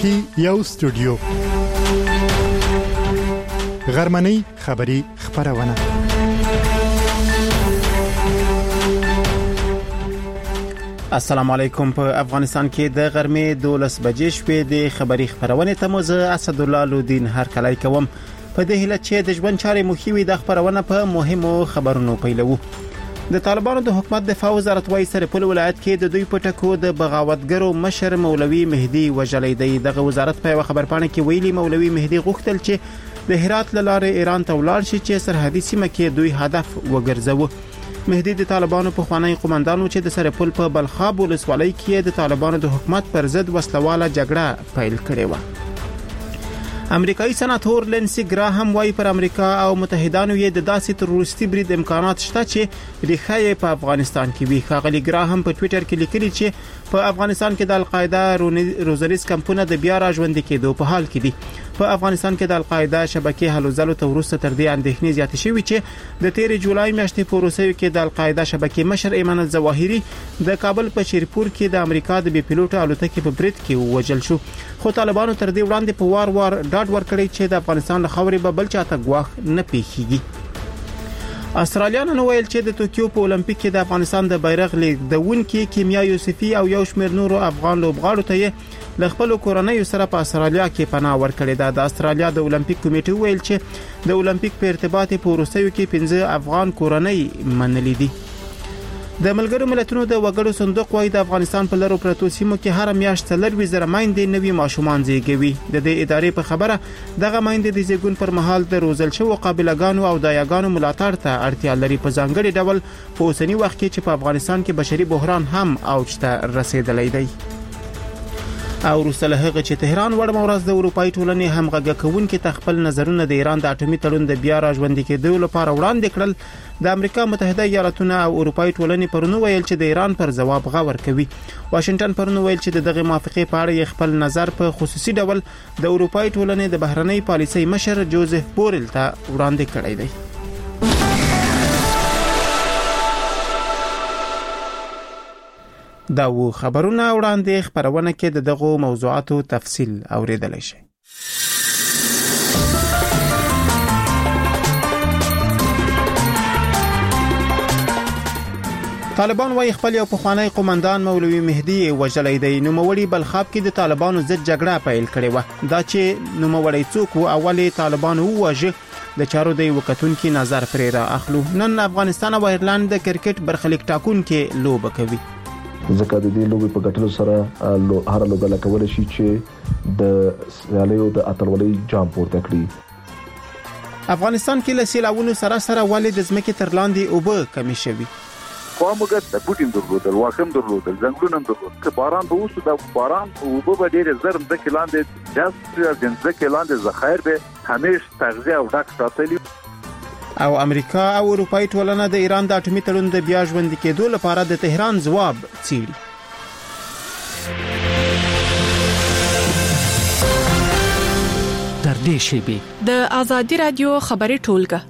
کې یو استودیو غرمنۍ خبری خبرونه السلام علیکم. په افغانستان کې د غرمې 12 بجې شپې د خبری خبرونه ته مو زه اسد الله لودین هر کله کوم په دې هله چې د ژوند چارې مخوي د خبرونه په مهمو خبرونو پیلوو. د طالبانو د حکومت دفاع وزارت وايي سرپل ولایت کې د دوی پټکو د بغاوتګرو مشر مولوي مهدي وجلې دی. دغه وزارت په خبرپاڼه کې ویلي مولوي مهدي غوښتل چې د هرات لاره ایران ته ولاړ شي چې سرحدي سیمه کې دوی هدف وګرځوي. مهدي د طالبانو په خوانی قومندانو چې د سرپل په بلخاب ولسوالۍ کې د طالبانو د حکومت پر ضد وسلواله جګړه پیل کړې و. امریکایي سناتور لینسی ګراهم وايي پر امریکا او متحدانو یې د داسې تروریستي برید امکانات شته چې ریښه یې په افغانستان کې وي. ښاغلي ګراهم په ټوئیټر کې لیکلي چې په افغانستان کې د القاعده روزریز کمپونه د بیا راژوندي کېدو په حال کې دي. په افغانستان کې د القاعده شبکې هلو ځلو ته ورسته تر دې اندېښنې زیاتې شوې چې د 13 جولای میاشتې په روسیې کې د القاعده شبکې مشر ایمن الظواهری د کابل په شیرپور کې د امریکا د بي پیلوټ الوتکې په برید کې وژل شو. خو طالبانو تر دې وړاندې په وار ډاډ ورکړی چې د افغانستان له خاورې به بل چاته ګواښ نه پیښیږي. استرالیانو ویل چې د توکیو په اولمپیک کې د افغانستان د بیرغ لیږدونکي کیمیا یوسفي او یو شمېر نورو افغان لوبغاړو ته له خپل کورنۍ سره په استرالیا کې پناه ورکړې ده. د استرالیا د اولمپیک کمیټې ویل چې د اولمپیک په ارتباط په روسیې کې 15 افغان کورنۍ منلې دي. د ملګرو ملتونو د وګړو صندوق وايي د افغانستان په لرو پرتو سیمو کې هر میاشت 30,000 مایندې نوي ماشومان زیږوي. د دې ادارې په خبره دغه مایندې د زیږون پر مهال د روزل شوو قابلګانو او دایاګانو ملاتړ ته اړتیا لري په ځانګړي ډول په اوسنی وخت کې چې په افغانستان کې بشري بحران هم اوج ته رسیدلی دی. او وروسته له هغه چې تهران وړمه ورځ د اروپאי ټولنې همغږي کوونکي تخپل نظرونه د ایران د اټومي تړون د بیا راژوندي کېدو لپاره وړاندې کړل، د امریکا متحده ایالاتونه او اروپאי ټولنې پرونو ویل چې د ایران پر جواب غور کوي. واشنگټن پرونو ویل چې دغه موافقه په اړه خپل نظر په خصوصي ډول د اروپאי ټولنې د بهرنۍ پالیسۍ مشر جوزف بورل ته وړاندې کړی دی. دا و خبرونه وړاندې خبرونه کې د دغه موضوعاتو تفصیل اوریدلای شي. طالبان وايي خپل یو پخوانی قومندان مولوي مهدي وجلې دی. نوموړي بلخاب کې د طالبانو ضد جګړه پیل کړې و. دا چې نوموړي څوک او اولی طالبانو وواژه د چارو دی وکتونکو نظر پرې را اخلو. نن افغانستان او ایرلند د کرکټ برخلیک ټاکون کې لوبه کوي. ځکه د دې لوبې په ګټلو سره هر لوبه لکول شي چې د سیالیو د اتلولۍ جام پورته کړي. افغانستان کې له سیلاوونو سره ولې د ځمکې تر لاندې اوبه کمی شوي. قومګه د بوټین درلودل، واخم درلودل، ځنګلونه درلودل. که باران به وشو د باران اوبه به ډېر زر ځکه لاندې جذب د ځکه لاندې ذخایر به همیشه تغذیه او ډک ساتلی. او امریکا او اروپאי ټولنه د ایران د اټومي تړون د بیا ژوندي کېدو لپاره د تهران ځواب څیړي. تر دې شی د آزادی رادیو خبري ټولګه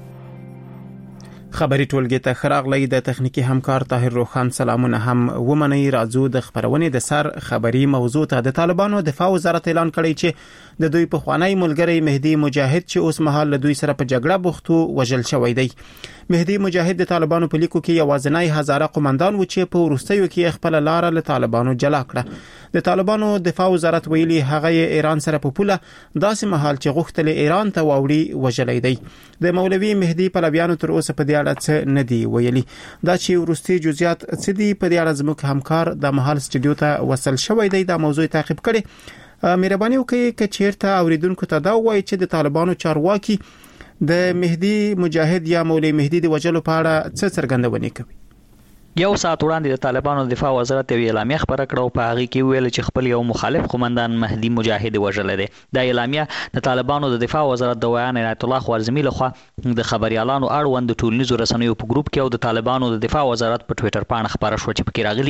خبري ټولګه ته خراغلی د تخنیکی همکار طاهر روخان سلامونه هم ومني. راځو د خبرونه د سر خبري موضوع ته. د طالبانو دفاع وزارت اعلان کړی چې د دوی په خوانی ملګری مهدي مجاهد چې اوس مهال له دوی سره په جګړه بوختو وژل شوی دی. مهدي مجاهد د طالبانو په لیکو کې یوازنی هزاره قومندان و چې په وروستیو کې خپل لار له طالبانو جلا کړه. د طالبانو دفاع وزارت ویلي هغه ایران سره په پوله داسې مهال چې غوښتل ایران ته واوړي وژلې دی. د مولوي مهدي پلویانو تر اوسه په دې اړه څه نه دی ویلي. دا چې وروستي جزئیات څه دي په دې اړه زموږ همکار د محل سټډیو ته وصل شوی دی. دا موضوع تعقیب کړي. مهرباني وکړئ چې چیرته اوریدونکو ته دا وایي چې د طالبانو چارواکي د مهدي مجاهد یا مولوي مهدي د وجلو په اړه څه څرګندونه کوي. یو ساعت وړاندې د طالبانو دفاع وزارت یو اعلامیه خبره کړه او په هغه کې ویل چې خپل یو مخالف قومندان مهدي مجاهد وژل دی. دا اعلامیه د طالبانو د دفاع وزارت د ویان عنایت الله خوارزمي لخوا د خبريالانو اړوند ټولنیزو رسنیو په ګروپ کې او د طالبانو د دفاع وزارت په ټوئیټر باندې خبره شو چې پکې راغلي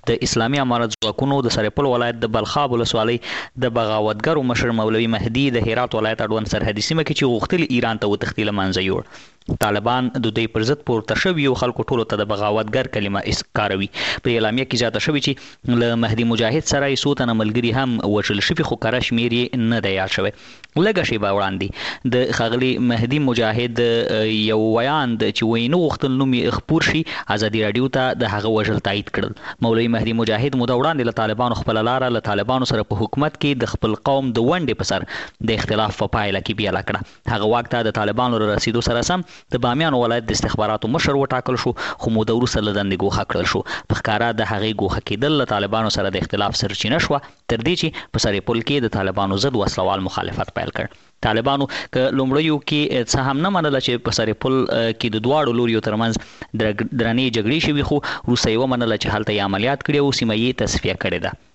د اسلامي امارت ځواکونو د سرپل ولایت د بلخاب ولسوالۍ د بغاوتګرو مشر مولوي مهدي د هرات ولایت اړوند سرحدي سیمه کې چې غوښتل ایران ته وتښتي له منځه یوړ. طالبان د دوی پر ضد پورته شویو خلکو ټولو ته د بغاوتګر کلمه کاروي. په اعلامیه کې زیاته شوی چې له مهدي مجاهد سره یې څو تنه ملګري هم وژل شوي خو کره شمېر یې نه دی یاد شوی. لږه شیبه وړاندې د ښاغلي مهدي مجاهد یو ویان چې وینو غوښتل نوم یې خپور شي ازادي راډیو ته د هغه وژل تایید کړل. مولوي مهدي مجاهد موده وړاندې له طالبانو خپله لاره له طالبانو سره په حکومت کې د خپل قوم د ونډې په سر د اختلاف په پایله کې بیله کړه. هغه واک ته د طالبانو له رسیدو سره سم د بامیان ولایت د استخباراتو مشر وټاکل شو خو موده وروسته له دندې ګوښه کړل شو. په ښکاره د هغې ګوښه کېدل له طالبانو سره د اختلاف سرچینه شوه تر دې چې په سرپل کې د طالبانو ضد وسلوال مخالفت پیل کړ. طالبانو که لومړیو کې څه هم نه منله چې په سرپل کې د دواړو لوریو ترمنځ درنې جګړې شوي خو وروسته یې ومنله چې هلته یې عملیات کړي او سیمه یې تصفیه کړې ده.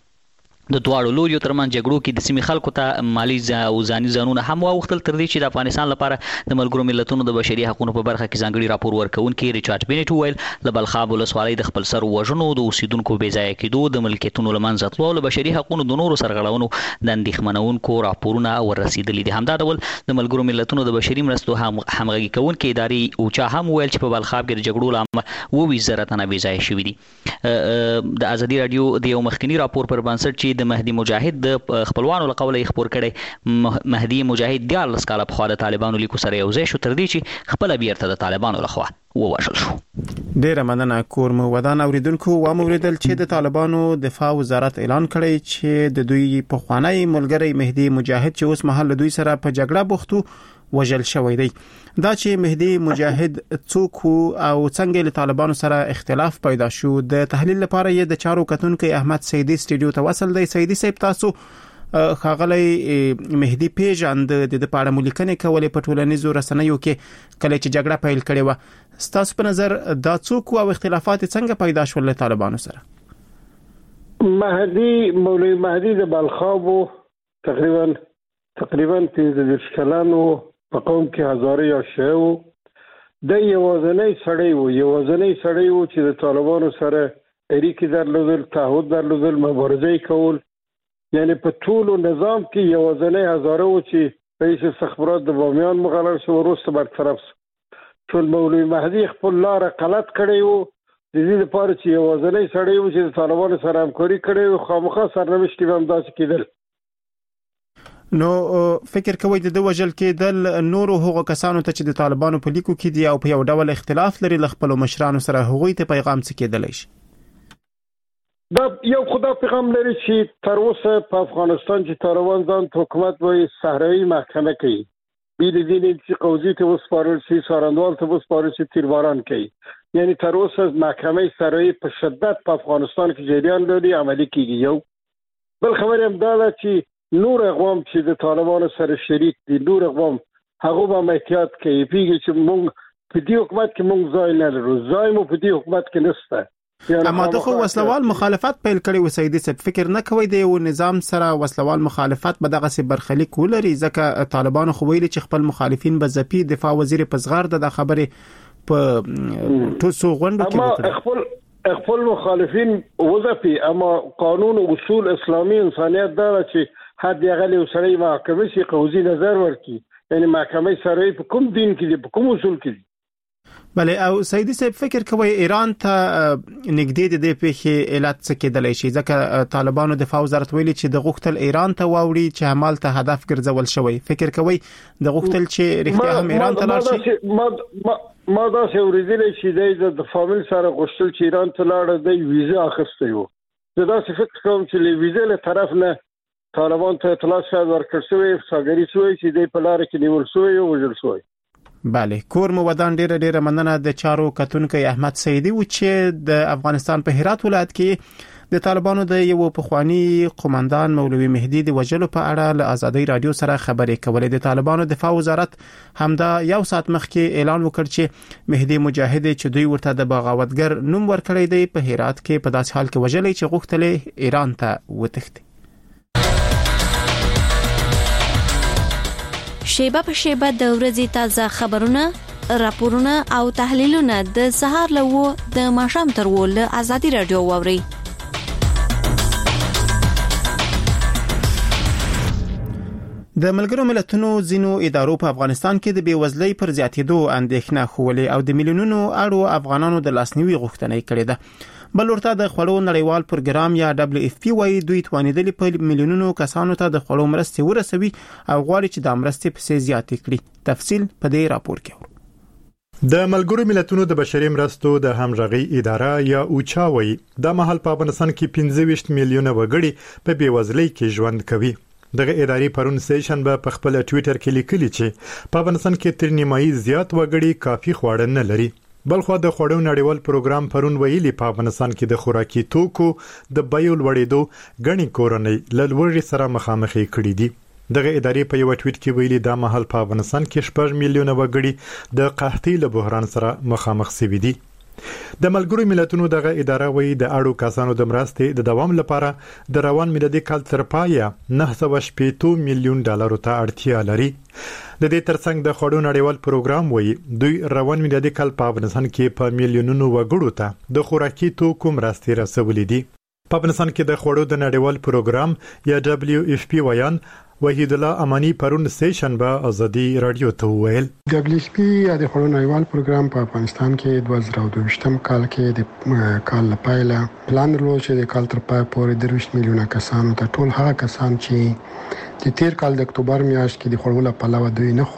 د دواړو لوریو ترمنځ جګړو کې د سیمې خلکو ته مالی او ځاني ځانونه هم واوښتل تر دې چې د افغانستان لپاره د ملګرو ملتونو د بشري حقوقو په برخه کې ځانګړي راپور ورکوونکي ریچارډ بینټ وویل له بلخاب ولسوالۍ د خپل سر وژنو د اوسیدونکو بې ځایه کېدو د ملکیتونو له منځه تلو او له بشري حقوقو د نورو سرغړونو د اندېښمنونکو راپورونه وررسېدلي دي. همدا ډول د ملګرو ملتونو د بشري مرستو همغږي کوونکې ادارې اوچا هم وویل چې په بلخاب کې د جګړو له امله 20,000 تنه بې ځایه شوي دي. د ازادي راډیو د یو مخکني راپور پر بنسټ چې د مهدي مجاهد د خپلوانو له قوله یې خپور کړی مهدي مجاهد 14 کاله پخوا د طالبانو لیکو سره یو ځای شو تر دې چې خپله بیرته د طالبانو لخوا ووژل شو. ډیره مننه کور مو ودان اوریدونکو و موریدل چې د طالبانو دفاع وزارت اعلان کړی چې د دوی پخوانی ملګری مهدي مجاهد چې اوس مهال دوی سره په جګړه بوختو وژل شوی دی. دا چې مهدي مجاهد څوک او څنګه له طالبانو سره اختلاف پیدا شو د تحلیل لپاره یې د چارو کتونکو احمد سیدی سټډیو ته وصل دی. سیدی صاحب تاسو خاغلی مهدي پیژاند د پاړه ملیکنې کولې په ټولنیزو رسنیو کې کله چې جګړه پیل کړې و ستاسو په نظر دا څوک او اختلافات څنګه پیدا شول له طالبانو سره؟ مولوي مهدي د بلخاب تقریبا 15 کلانو په قوم کې هزاره یا شیو د یوازنۍ سړی وو چې د طالبانو سره اړیکې درلودل تعهد درلودل مبارزه کول یعنی په ټولو نظام کې یوازنۍ هزاره وو چې رئیس استخبارات د بامیان مقرر شو وروسته برطرف شو. ټول مولوي مهدي خپل لار غلط کړی وو د دې لپاره چې یوازنۍ سړی وو چې د طالبانو سره همکاري کړی وو خامخا سرنوشت کې هم داسې کېدل. نو فکر کوئ د وژل کېدل نورو هغو کسانو ته چې د طالبانو په لیکو کې دي او په یو ډول اختلاف لري له خپل مشرانو سره هغوی ته پیغام څه کېدلی شي؟ دا یو خدا پیغام لري چې تر اوسه په افغانستان چې طالبان ځان ته حکومت وایي صحرایي محکمه کوي بیل دین چې قوزي ته وسپارل شي سارندوال ته وسپارل شي تیرباران کوي یعنی تر اوسه محکمه صحرایي په شدت په افغانستان کې جریان لري عملي کیږي. یو بل خبر هم دا چې نور اقوام چې د طالبانو سره شریک دي نور اقوام هغه به احتیاط کوي پیږي چې موږ په دې حکومت کې موږ ځای نه لرو ځای مو په دې حکومت کې نشته. اما دغه وسلوال مخالفت پیل کړي و سیدی صاحب فکر نه کوي د یو نظام سره وسلوال مخالفت به دغه سي برخلیک ولري ځکه طالبانو خو ویلي چې خپل مخالفین به زپی دفاع وزیر پزغار د خبره په توسو غونډه کې خپل مخالفین وظیفي اما قانون او اصول اسلامي انسانيت دا چې حد یغلی وسړی محکمه شي قوزي نظر ورکړي یعنی محکمه سره په کوم دین کې دي په کوم اصول کې دي. بله او سیدی صاحب فکر کوي ایران ته نږدې د پیښې علت څه کېدلی شي ځکه طالبانو دفاع وزارت ویلي چې د غوښتل ایران ته واوړي چې عمل ته هدف ګرځول شوی. فکر کوي د غوښتل چې رښتیا هم ایران ته لاړ شي؟ ما دا څه ورېدلې چې د فامیل سره غوښتل چې ایران ته لاړ د ویزه اخیسته یو زه دا څه فکر کوم چې له ویزه له طرف نه طالبان ته اطلاع شاید ورکړ شوی ساګری شوی چې د په لار کې نیول شوی او وژل شوی. بله کور مو ودان ډیره مننه د چارو کتونکو احمد سیدی و چې د افغانستان په هرات ولایت کې د طالبانو د یو پخوانی قومندان مولوي مهدي د وژلو په اړه له ازادي رادیو سره خبرې کولې. د طالبانو دفاع وزارت همدا یو ساعت مخکې اعلان وکړ چې مهدي مجاهد چې دوی ورته د بغاوتګر نوم ورکړی دی په هرات کې په داسې حال کې وژلې چې غوښتل ایران ته وتښتي. شیبه په شیبه د ورځې تازه خبرونه، راپورونه او تحلیلونه د سهار له 9 د ماښام تر 10 له ازادي رادیو واوري. د ملګرو ملتونو ځینو ادارو په افغانستان کې د بیوزلۍ پر زیاتېدو اندېښنه خوولې او د میلیونونو اړو افغانانو د لاسنیوي غوښتنه کړې ده. بل ورته د خوړو نړیوال پروګرام یا WFP وايي دوی توانیدلي په میلیونونو کسانو ته د خوړو مرستې ورسوي او غواړي چې د مرستې په زیاتې کړي. تفصیل په دې راپور کې. د ملګرو ملتونو د بشري مرستو د همغږي اداره یا اوچا وايي د مهال په افغانستان کې 25 میلیونه وګړي په بیوزلۍ کې ژوند کوي. دغه ادارې پرون سیشن په خپل ټوئیټر کې لیکلي چې په افغانستان کې تر نیمایي زیات وګړي کافي خواړه نه لري. بلخو د خوړو نړیوال پروګرام پرون ویلي په افغانستان کې د خوراکي توکو د بیو لوړېدو غني کورنۍ لږ سره مخامخ کړي دي. دغه ادارې په یو ټویټ کې ویلي د مهال په افغانستان کې 6 میلیونه وګړي د قحطۍ له بحران سره مخامخ شوي دي. د ملګرو ملتونو دغه اداره وایي د اړو کسانو د مرستې د دوام لپاره د روان میلادي کال تر پایه 980 میلیون ډالرو ته اړتیا لري. د دې ترڅنګ د خوړو نړیوال پروګرام وایي دوی روان میلادي کال په افغانستان کې په میلیونونو وګړو ته د خوراکي توکو مرستې رسولې دي. په افغانستان کې د خوړو د نړیوال پروګرام یا WFP ویان وحید الله امانی پرون سیشن به ازادي رادیو ته ویل WFP یا د خوړو نړیوال پروګرام په افغانستان کې 2022م کال کې د کال لپاره پلان درلود چې د کال تر پای پورې 30 میلیونه کسانو ته ټول هغه کسان چې د تیر کال د اکتوبر میاشت کې د خوړو لپاره دوی نه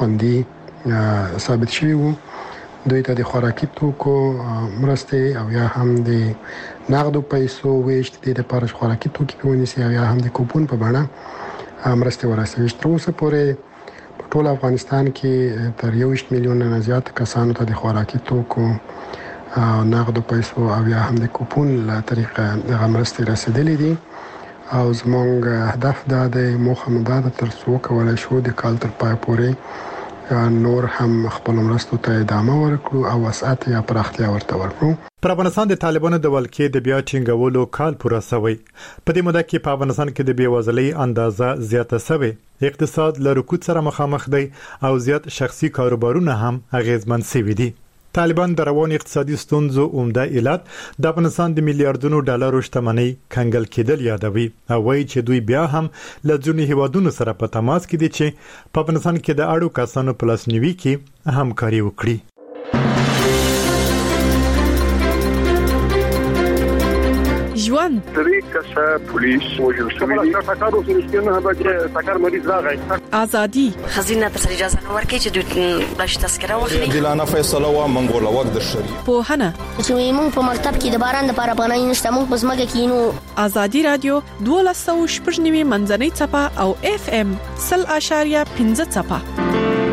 خوندي ثابت شوی وو دوی ته د خوراکي توکو مرستې او یا هم د نقدو پیسو ویشت د لپاره خوراکي توکي په ونیسي او یا هم د کوپون په بڼه مرستې ورسوي. تر اوسه پورې په ټول افغانستان کې تر 1 میلیون نه زیات کسانو ته د خوراکي توکو او نقدو پیسو او یا هم د کوپون له طریقه د مرستې رسیدلې دي او زموږ هدف دا دی موخه مو دا ده تر څو کولای شو د کال تر پای پورې نور هم خپل مرستو ته ادامه ورکړو او وسعت یا پراختیا ورته ورکړو. پر افغانستان د طالبانو د ولکې د بیا ټینګولو کال پوره شوی. په دې موده کې په افغانستان کې د بیوزلۍ اندازه زیاته شوی. اقتصاد له رکود سره مخامخ دی او زیات شخصي کاروبارونه هم اغیزمن شوي دي. طالبان د روان اقتصادي ستونزو عمده علت د افغانستان د میلیارډونو ډالرو شتمنۍ کنګل کېدل یادوي او وایي چې دوی بیا هم له ځینو هیوادونو سره په تماس کې دي چې په افغانستان کې د اړو کسانو په لاسنیوي کې همکاري وکړي. ژوند طریقه پولیس وجل شوی ټاکر وسلسکنه به ټاکر مریض راغی ازادي خزینه تر اجازه نه ورکړي چې دوی بلش تذکره واخلي دلانه فیصله و منګول وخت د شری په هنه چې موږ په مکتب کې د باران لپاره پناه نشته موږ په ځمکه کې نو ازادي رادیو 1290 منځنۍ چپه او FM 0.5 چپه.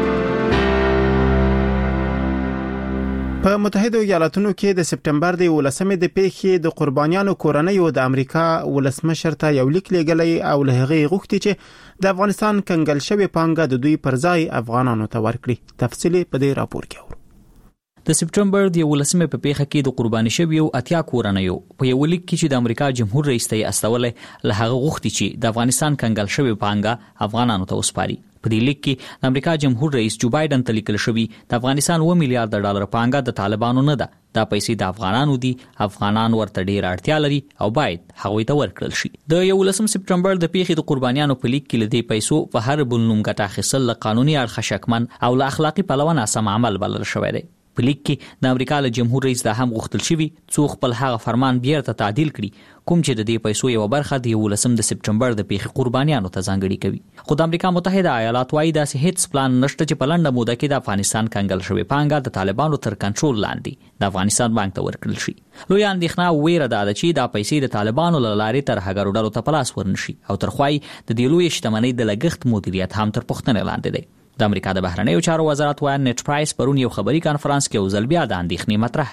په متحده ایالاتونو کې د سپټمبر د 18مې د پیښې د قربانیانو کورنۍ او د امریکا ولسمشر ته یو لیک لېږلی او له هغې غوښتي چې د افغانستان کنګل شوی پانګه د دوی پر ځای افغانانو ته ورکړي. تفصیل په دې راپور کې د سپټمبر د 18مې په پیښه کې د قرباني شویو اتیا کورنیو په یو لیک کې چې د امریکا جمهور رئیس ته استولې له هغه غوښتي چې د افغانستان کنګل شوی پانګه افغانانو ته وسپاري. په دې لیک کې د امریکا جمهور رئیس جو بایدن ته لیکل شوی د افغانستان 1 میلیارډ ډالر پانګه د طالبانو نه ده. دا پیسې د افغانانو دي. افغانان ورته ډیر اړتیا لري او باید هغوی ته ورکړل شي. د 18 سپټمبر د پیښې د قربانیانو په لیک کې لدې پیسو په هر بل نوم ګټه اخیستل له قانوني اړخه شکمن او له اخلاقی پلوه ناسم عمل بلل شوی دی. په لیک کې د امریکا له جمهور رئیس دا هم غوښتل شوی څو خپل هغه فرمان بیرته تعدیل کړي کوم چې د دې پیسو یو برخه د 18 سپټمبر د پیښې قربانیانو ته ځانګړي کوي. خو د امریکا متحده ایالات وايي دا هیڅ پلان نشته چې په لنډه موده کې د افغانستان کنګل شوی پانګه د طالبانو تر کنټرول لاندې د افغانستان بانک ته ورکړل شي. لوی اندېښنه ویره ده چې دا پیسې د طالبانو له لارې تر هغه ډلو ته پلاس ورنشي او ترخوای د دې لوی شتمنۍ د لګښت مدیریت هم تر پوښتنې لاندې دی. د امریکا د بهرنیو چارو وزارت وایي نیټ پرایس پرون یو خبري کانفرنس کې وزل بیا د اندېښنې مطرح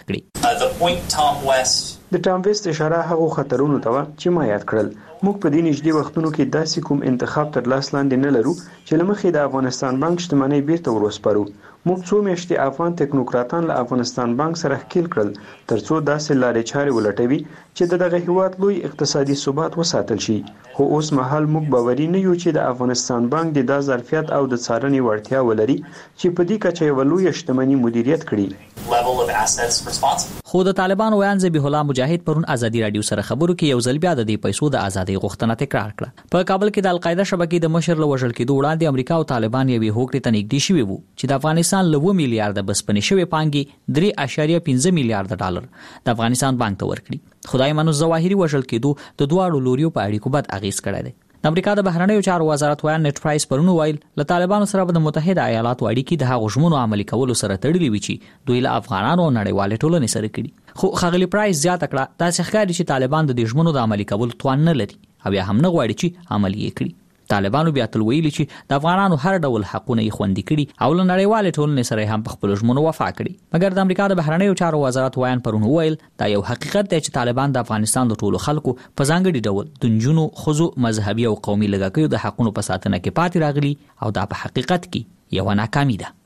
کړي. د ټام ویست اشاره هغه خطرونو ته چې ما یاد کړل. موږ په دې نږدې وختونو کې داسې کوم انتخاب تر لاس لاندې نه لرو چې لمخې د افغانستان بانک شتمنۍ بیرته ورسپارو. موږ څو میاشتې افغان ټیکنوکراتان له افغانستان بانک سره ښکیل کړل ترڅو داسې لارې چارې ولټوي چې دغه هیواد لوی اقتصادي ثبات وساتل شي. خو اوس مهال موږ باوري نه یو چې د افغانستان بانک د ظرفیت او د څارنې وړتیا ولري چې په دې کچه یو لوی شتمنۍ مدیریت کړي. خو د طالبانو ویان ذبیح الله مجاهد پرون ازادي رادیو سره خبرو کې یو ځل بیا د پیسو د ازادي غوښتنه تکرار کړه. په کابل کې د القاعده شبکې د مشر له وژل کېدو وړاندې امریکا او طالبان یوې هوکړې ته نږدې شوي وو چې د افغانستان له 2 میلیارډ بسپنې شوې پانګې 3.5 میلیارډ ډالر د افغانستان بانک ته ورکړي. خدای منو ظواهري وژل کېدو د دواړو لوريو په اړیکو بد اغیز کړی دی. د امریکا د بهرنیو چارو وزارت ویان نت پرایس پرونو ویل له طالبانو سره د متحده ایالاتو اړیکې د هغو ژمنو عملي کولو سره تړلې وي چې دوی له افغانانو او نړیوالې ټولنې سره کړي. خو ښاغلي پرایس زیاته کړه دا ښکاري چې طالبان د دې ژمنو د عملي کولو توان نه لري او یا هم نه غواړي چې عملي یې کړي. طالبانو بیا تل ویلي چې د افغانانو هر ډول حقونه یې خوندي کړي او له نړیوالې ټولنې سره هم په خپل ژمنو وفا کړي. مګر د امریکا د بهرنیو چارو وزارت ویان پرون ویل دا یو حقیقت دی چې طالبان د افغانستان د ټولو خلکو په ځانګړي ډول د نجونو، ښځو، مذهبي او قومي لږکیو د حقونو په ساتنه کې پاتې راغلي او دا په حقیقت کې یو ناکامي ده.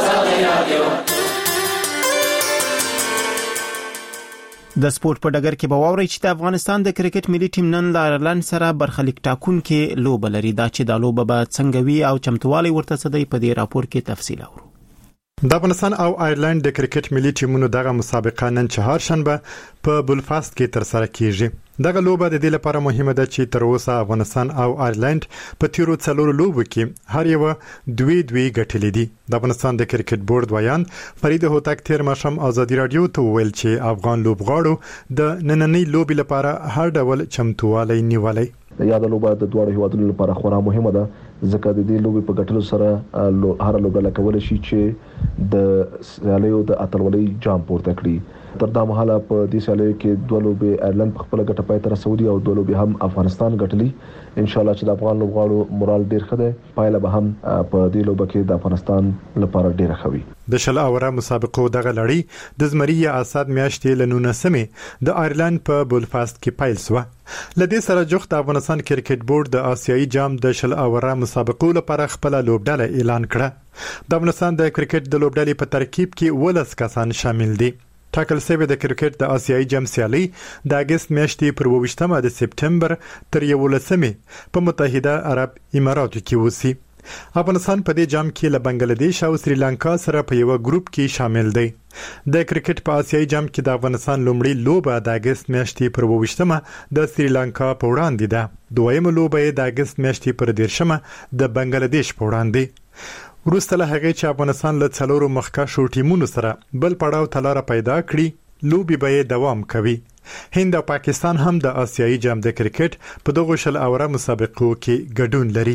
د سپورت په ډګر کې به واوري چې د افغانستان د کرکټ ملي ټیم نن له آیرلند سره برخلیک ټاکونکي لوبه لري. دا چې د لوبه به څنګه وي او چمتووالی ورته څه دی په دې راپور کې تفصیل اورو. د افغانستان او آیرلند د کرکټ ملي ټیمونو دغه مسابقه نن چهارشنبه په بلفاست کې تر سره کیږي. دغه لوبه د دې لپاره مهمه ده چې تر اوسه افغانستان او آیرلند په تیرو 4 لوبو کې هر یو دوی ګټلې دي. د افغانستان د کرکټ بورډ ویان فرید هوتک تیر ماشام ازادي رادیو ته ویل چې افغان لوبغاړو د نننۍ لوبې لپاره هر ډول چمتووالی نیولای. یاد لوبه د دوه هیوادونو لپاره خورا مهمه ده ځکه د دې لوبې په ګټلو سره هر لوبه کولای شي چې د سیالیو د اتلولۍ جام پورته کړي. تر دا مهاله په دې سیالیو کې دوه لوبې آیرلند په خپل ګټه پای ته رسولي او دوه لوبې هم افغانستان ګټلي. ان شاء الله چې د افغان لوبغاړو مورال ډیر ښه دی، پایله به هم په دې لوبه کې د افغانستان لپاره ډیر ښه وي. د شل اوره مسابقو دغه لړۍ د زمري اساد میاشتې له 19 د آیرلند په بلفاست کې پیل شو. لدې سره جوخت د افغانستان کرکټ بورډ د آسیایي جام د شل اوره مسابقو لپاره خپل لوبډله اعلان کړه. د افغانستان د کرکټ د لوبډلې په ترکیب کې 12 کسان شامل دي. ټاکل شوی د کرکټ د آسیایي جام سیالي د اگست میاشتې پر 28 د سپټمبر تر 11 په متحده عرب اماراتو کې وسی. افغانستان په دې جام کې له بنگلاديش او سریلانکا سره په یو ګروپ کې شامل دی. د کرکټ په آسیایي جام کې د افغانستان لومړی لوبه د اگست میاشتې پر 28 د سریلانکا په وړاندې ده. دویمه لوبه د اگست میاشتې پر 13 د بنگلاديش په وړاندې. وروسته له هغې چې افغانستان له 4 مخکښو ټیمونو سره بل پړاو ته لاره پیدا کړي، لوبي به دوام کوي. هند او پاکستان هم د آسیایي جام د کرکټ په دغه شل اوره مسابقو کې ګډون لري.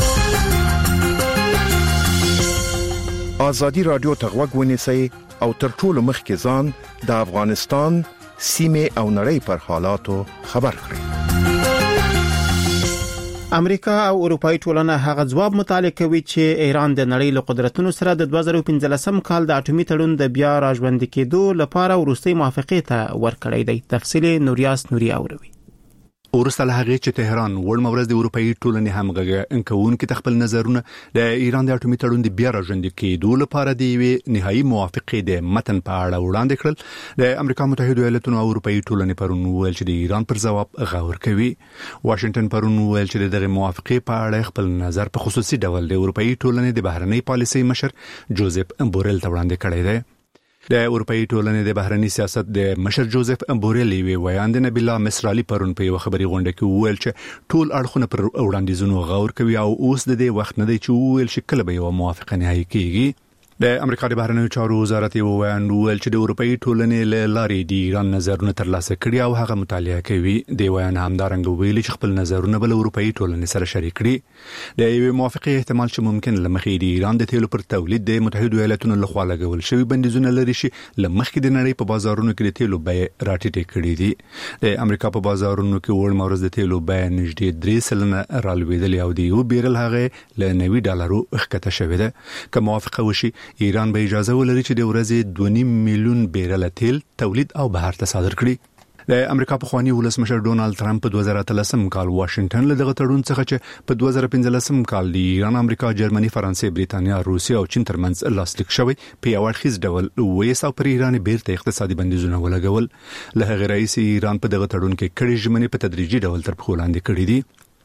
ازادي رادیو ته غوږ ونیسئ او تر ټولو مخکې ځان د افغانستان سیمه او نړۍ پر حالاتو خبر کړئ. امریکا او اروپאי ټولنه هغه ځواب مطالعه کوي چې ایران د نړۍ له قدرتونو سره د 2015 کال د اټومي تړون د بیا راژوندي کېدو لپاره ورستۍ موافقه ته ورکړی دی. تفصیل نوریاس نوري اوروي. ورسته له هغه چې تهران وړ مورز د اروپאי ټولنې همغږي انکون کې خپل نظرونه د ایران د اټومي تړون د بیا راژوندي کېدو لپاره د نهایی موافقه د متن په اړه وړاندې کړل. د امریکا متحده ایالاتونو او اروپאי ټولنې پرون ویل چې د ایران پر ځواب غور کوي. واشنگټن پرون ویل چې دغه موافقه په اړه خپل نظر په خصوصي ډول د اروپאי ټولنې د بهرنی پالیسي مشر جوزف بورل ته وړاندې کړی دی. د اروپאי ټولنې د بهرنی سیاست د مشر جوزف بورل ویاند نبیلا مصرالی پرون په یو خبري غونډه کې ویل چې ټول اړخونه پر وړاندیزونو غور کوي او اوس د دې وخت نه دی چې ویل شي کله به یو موافقه نهایی کیږي. د امریکا د بهرنیو چارو وزارت ویل چې د اروپאי ټولنې له لارې د ایران نظرونه ترلاسه کړي او هغه مطالعه کوي. د ویان همدارنګ ویل چې خپل نظرونه بل اروپאי ټولنې سره شریک کړي. د یو موافقه احتمال چې ممکن لمخې د ایران د تیلو پر تولید د متحده ایالاتونو لخوا لګول شوی بندیزونه لري شي لمخې د نړۍ په بازارونو کې د تیلو بیه راټیټه کړې دي. د امریکا په بازارونو کې وړ مورز د تیلو بیه نږدې 3% رالوېدلې او د یو بیرل هغه ل $90 ښکته شوې ده. که موافقه وشي ایران به اجازه ولري چې د ورځې 2.5 میلیون بیرل تیل تولید او بهر ته صادر کړي. د امریکا په خواني ولسمشر ډونالد ترامپ په 2013 کال واشنگټن له دغه تړون څخه چې په 2015 کال د ایران، امریکا، جرمني، فرانسې، بریتانیا، روسیا او چین ترمنځ لاسلیک شوی په یو اړخیز ډول ویس او پر ایران بیرته اقتصادي بندیزونه ولګول. له هغه رئیس ایران په دغه تړون کې کړي ژمنې په تدریجي ډول تر پخو لاندې کړې دي.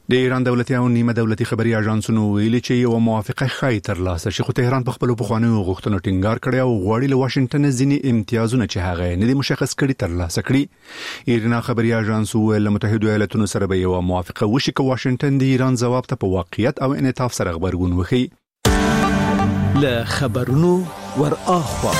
د ایران دولتي او نیمه دولتي خبري اژانسونو ویلي چې یو موافقه خای تر لاسه شي، خو تهران په خپل پخوانیو غوښتنو ټینګار کړی او غواړي له واشنگټن ځینې امتیازونه چې هغه نه دي مشخص کړي تر لاسه کړي. ایران خبري اژانس ویل متحده ایالاتونو سره به یو موافقه وشي که واشنگټن د ایران ځواب ته په واقعیت او انعطاف سره خبرګون وکړي. له خبرونو ور اخوا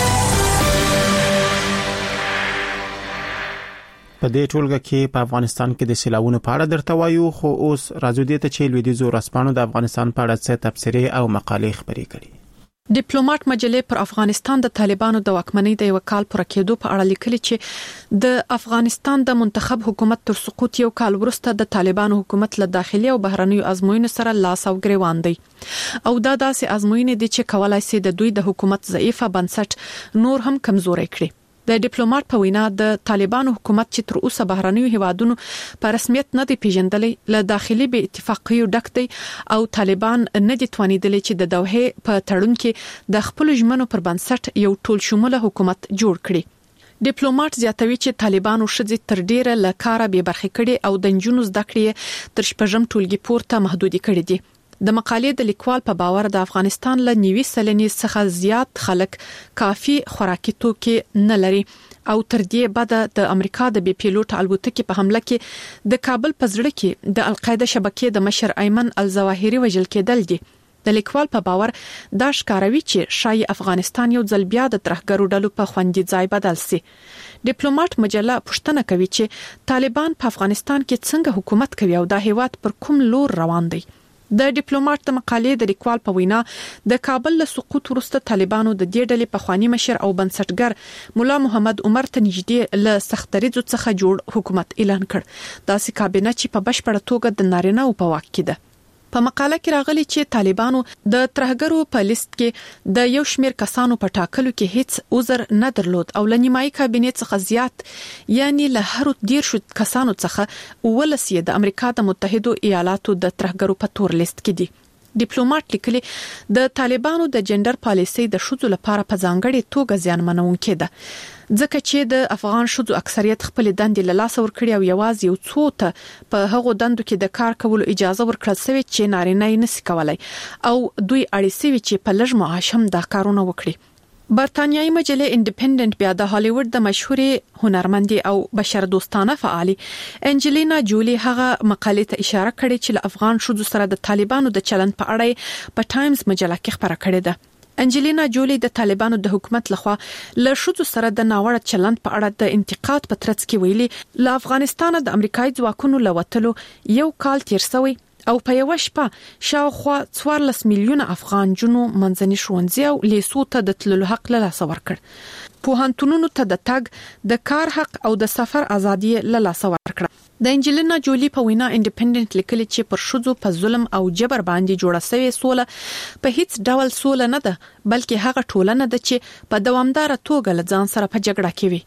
په دې ټولګه کې په افغانستان کې د سیلاوونو په اړه درته وایو، خو اوس راځو دې ته چې لویدیځو رسپانو د افغانستان په اړه څه تبصرې او مقالې خبرې کړي. ډیپلوماټ مجلې پر افغانستان د طالبانو د واکمنۍ د یو کال پر کېدو په اړه لیکلي چې د افغانستان د منتخب حکومت تر سقوط یو کال وروسته د طالبانو حکومت له داخلي او بهرنیو ازموینو سره لاس او ګریوان دی او دا داسې ازموینې دي چې کولای شي د دوی د حکومت ضعیفه بنسټ نور هم کمزوري کړي. د ډیپلوماټ په وینا د طالبانو حکومت چې تر اوسه بهرنیو هیوادونو په رسمیت نه دی پیژندلې له داخلي به اتفاقیو ډک دی او طالبان نه دي توانیدلې چې د دوحه په تړون کې د خپل ژمنو پر بنسټ یو ټول شموله حکومت جوړ کړي. ډیپلوماټ زیاتوي چې طالبانو شذ تر ډیره له کاره به برخه کړي او د جنونو زده کړې تر شپږم ټولګي پورته محدودي کړي دي. د مقالې د لیکوال په باور د افغانستان له 90 سلنې څخه زیات خلک کافي خوراکي توکي نه لري او تر دې بعد د امریکا د بي پیلوټ الوتکې په حمله کې د کابل په زړه کې د القاعده شبکې د مشر ایمن الظواهری وژل کېدل دي. د لیکوال په باور دا ښکاروي چې شاید افغانستان یو ځل بیا د ترهګرو ډلو په خوندي ځای بدل شي. ډیپلوماټ مجله پوښتنه کوي چې طالبان په افغانستان کې څنګه حکومت کوي او دا هیواد پر کوم لور روان دی. د ډیپلوماټ د مقالې د لیکوال په وینا د کابل له سقوط وروسته طالبانو د دې ډلې په خواني مشر او بنسټګر مولا محمد عمر ته نږدې له سختریزو څخه جوړ حکومت اعلان کړ. داسې کابینه چې په بشپړه توګه د نارینه او په واک کې ده. په مقاله کې راغلي چې طالبانو د ترهګرو په لیست کې د یو شمېر کسانو په ټاکلو کې هیڅ عذر نه درلود او لنیمایي کابینه څخه زیات یعنی له هر 10 کسانو څخه ولسی د امریکا د متحده ایالاتو د ترهګرو په تور لیست کې دي. ډیپلوماټ لیکلي د طالبانو د جندر پالیسي د شذو لپاره په ځانګړي توګه زیانمنونکې ده ځکه چې د افغان شذو اکثریت خپل دندې له لاس ورکړي او یوازې یو څو ته په هغو دندو کې د کار کولو اجازه ورکړل شوې چې نارینه یې نشي کولای او دوی اړ شوي چې په لږ معاش هم دا کارونه وکړي. برتانیایی مجله انډیپندنت بیا د هالیوډ د مشهورې هنرمندې او بشر دوستانه فعالي انجلینا جولی هغه مقالې ته اشاره کړې چې له افغان شذو سره د طالبانو د چلند په اړه په ټایمز مجله کې خبره کړې ده. انجلینا جولی د طالبانو د حکومت لخوا له شذو سره د ناوړه چلند په اړه د انتقاد په ترڅ کې ویلي له افغانستان د امریکایي ځواکونو لوتلو یو کال تیر شوی او په یو شپه شاوخوا 14 میلیونه افغان جنو منځني ښوونځي او لیسو ته د تللو حق له لاسه ورکړ. پوهنتونونو ته د تګ د کار حق او د سفر ازادي له لاسه ورکړه. د انجلینا جولی په وینا انډیپندنت لیکلي چې پر شذو په ظلم او جبر باندې جوړه شوی سوله په هیڅ ډول سوله نه ده بلکې هغه ټولنه ده چې په دوامدار توګه له ځان سره په جګړه کې وي.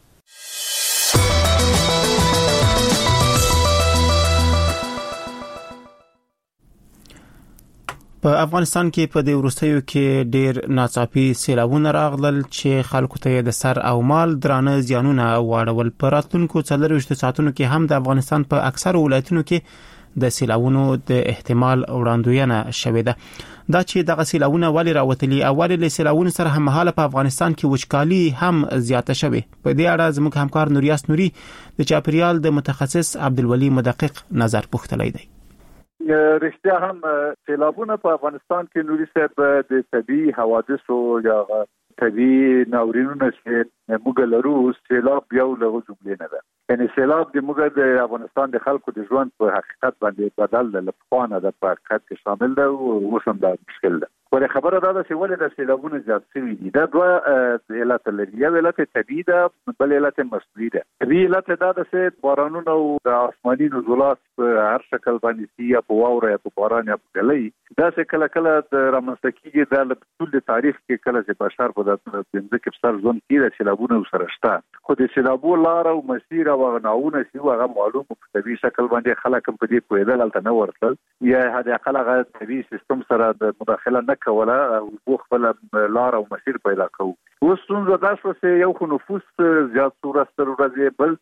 په افغانستان کې په دې وروستیو کې ډېر ناڅاپي سیلاوونه راغلل چې خلکو ته د سر او مال درانه زیانونه واړول. په راتلونکو 24 ساعتونو کې هم د افغانستان په اکثر ولایتونو کې د سیلاوونو د احتمال وړاندوینه شوې ده. دا چې دغه سیلاوونه ولې راوتلي او ولې له سیلاوونو سره هم مهاله په افغانستان کې وچکالي هم زیاته شوې، په دې اړه زموږ همکار نوریاس نوري د چاپریال د متخصص عبدالولي مدقق نظر پوښتلی دی. رښتیا هم سیلابونه په افغانستان کې نوري صاحب د طبي حوادثو یا طبي ناورینونو چې موږ لرو سیلاب یو له جملې نه ده. یعنی سیلاب د موږ د افغانستان د خلکو د ژوند په حقیقت باندې بدل د لپاره د حقیقت کې شامل ده او اوس هم دا مشکل ده. ولې خبره دا ده چې ولې د سیلابونو زیات شوي دي. دا دوه علت لري، یو علت طبیعي ده بل علت مصنوعي ده. طبیعي علت دا ده چې بارانونه او د آسماني نزولات په هر شکل باندې سي یا په واوره یا په باران یا په ګلۍ دا چې کله کله د رامنځته کېږي د ټول تاریخ کې کله چې بشر په دغه ځمکې په سر ژوند کې د سیلابونو سره شته، خو د سیلابو لار او مسیر او غناونه چې هغه معلوم په طبیعي شکل باندې خلک هم په دې پوهېدل هلته نه ورتل یا هدا خلک طبیعي سیستم سره د مداخله نه کوله او خپل لار او مسیر پیدا کوو. وستونزه دا شو چې یو خو نفوس زیات ورستر ورځي بل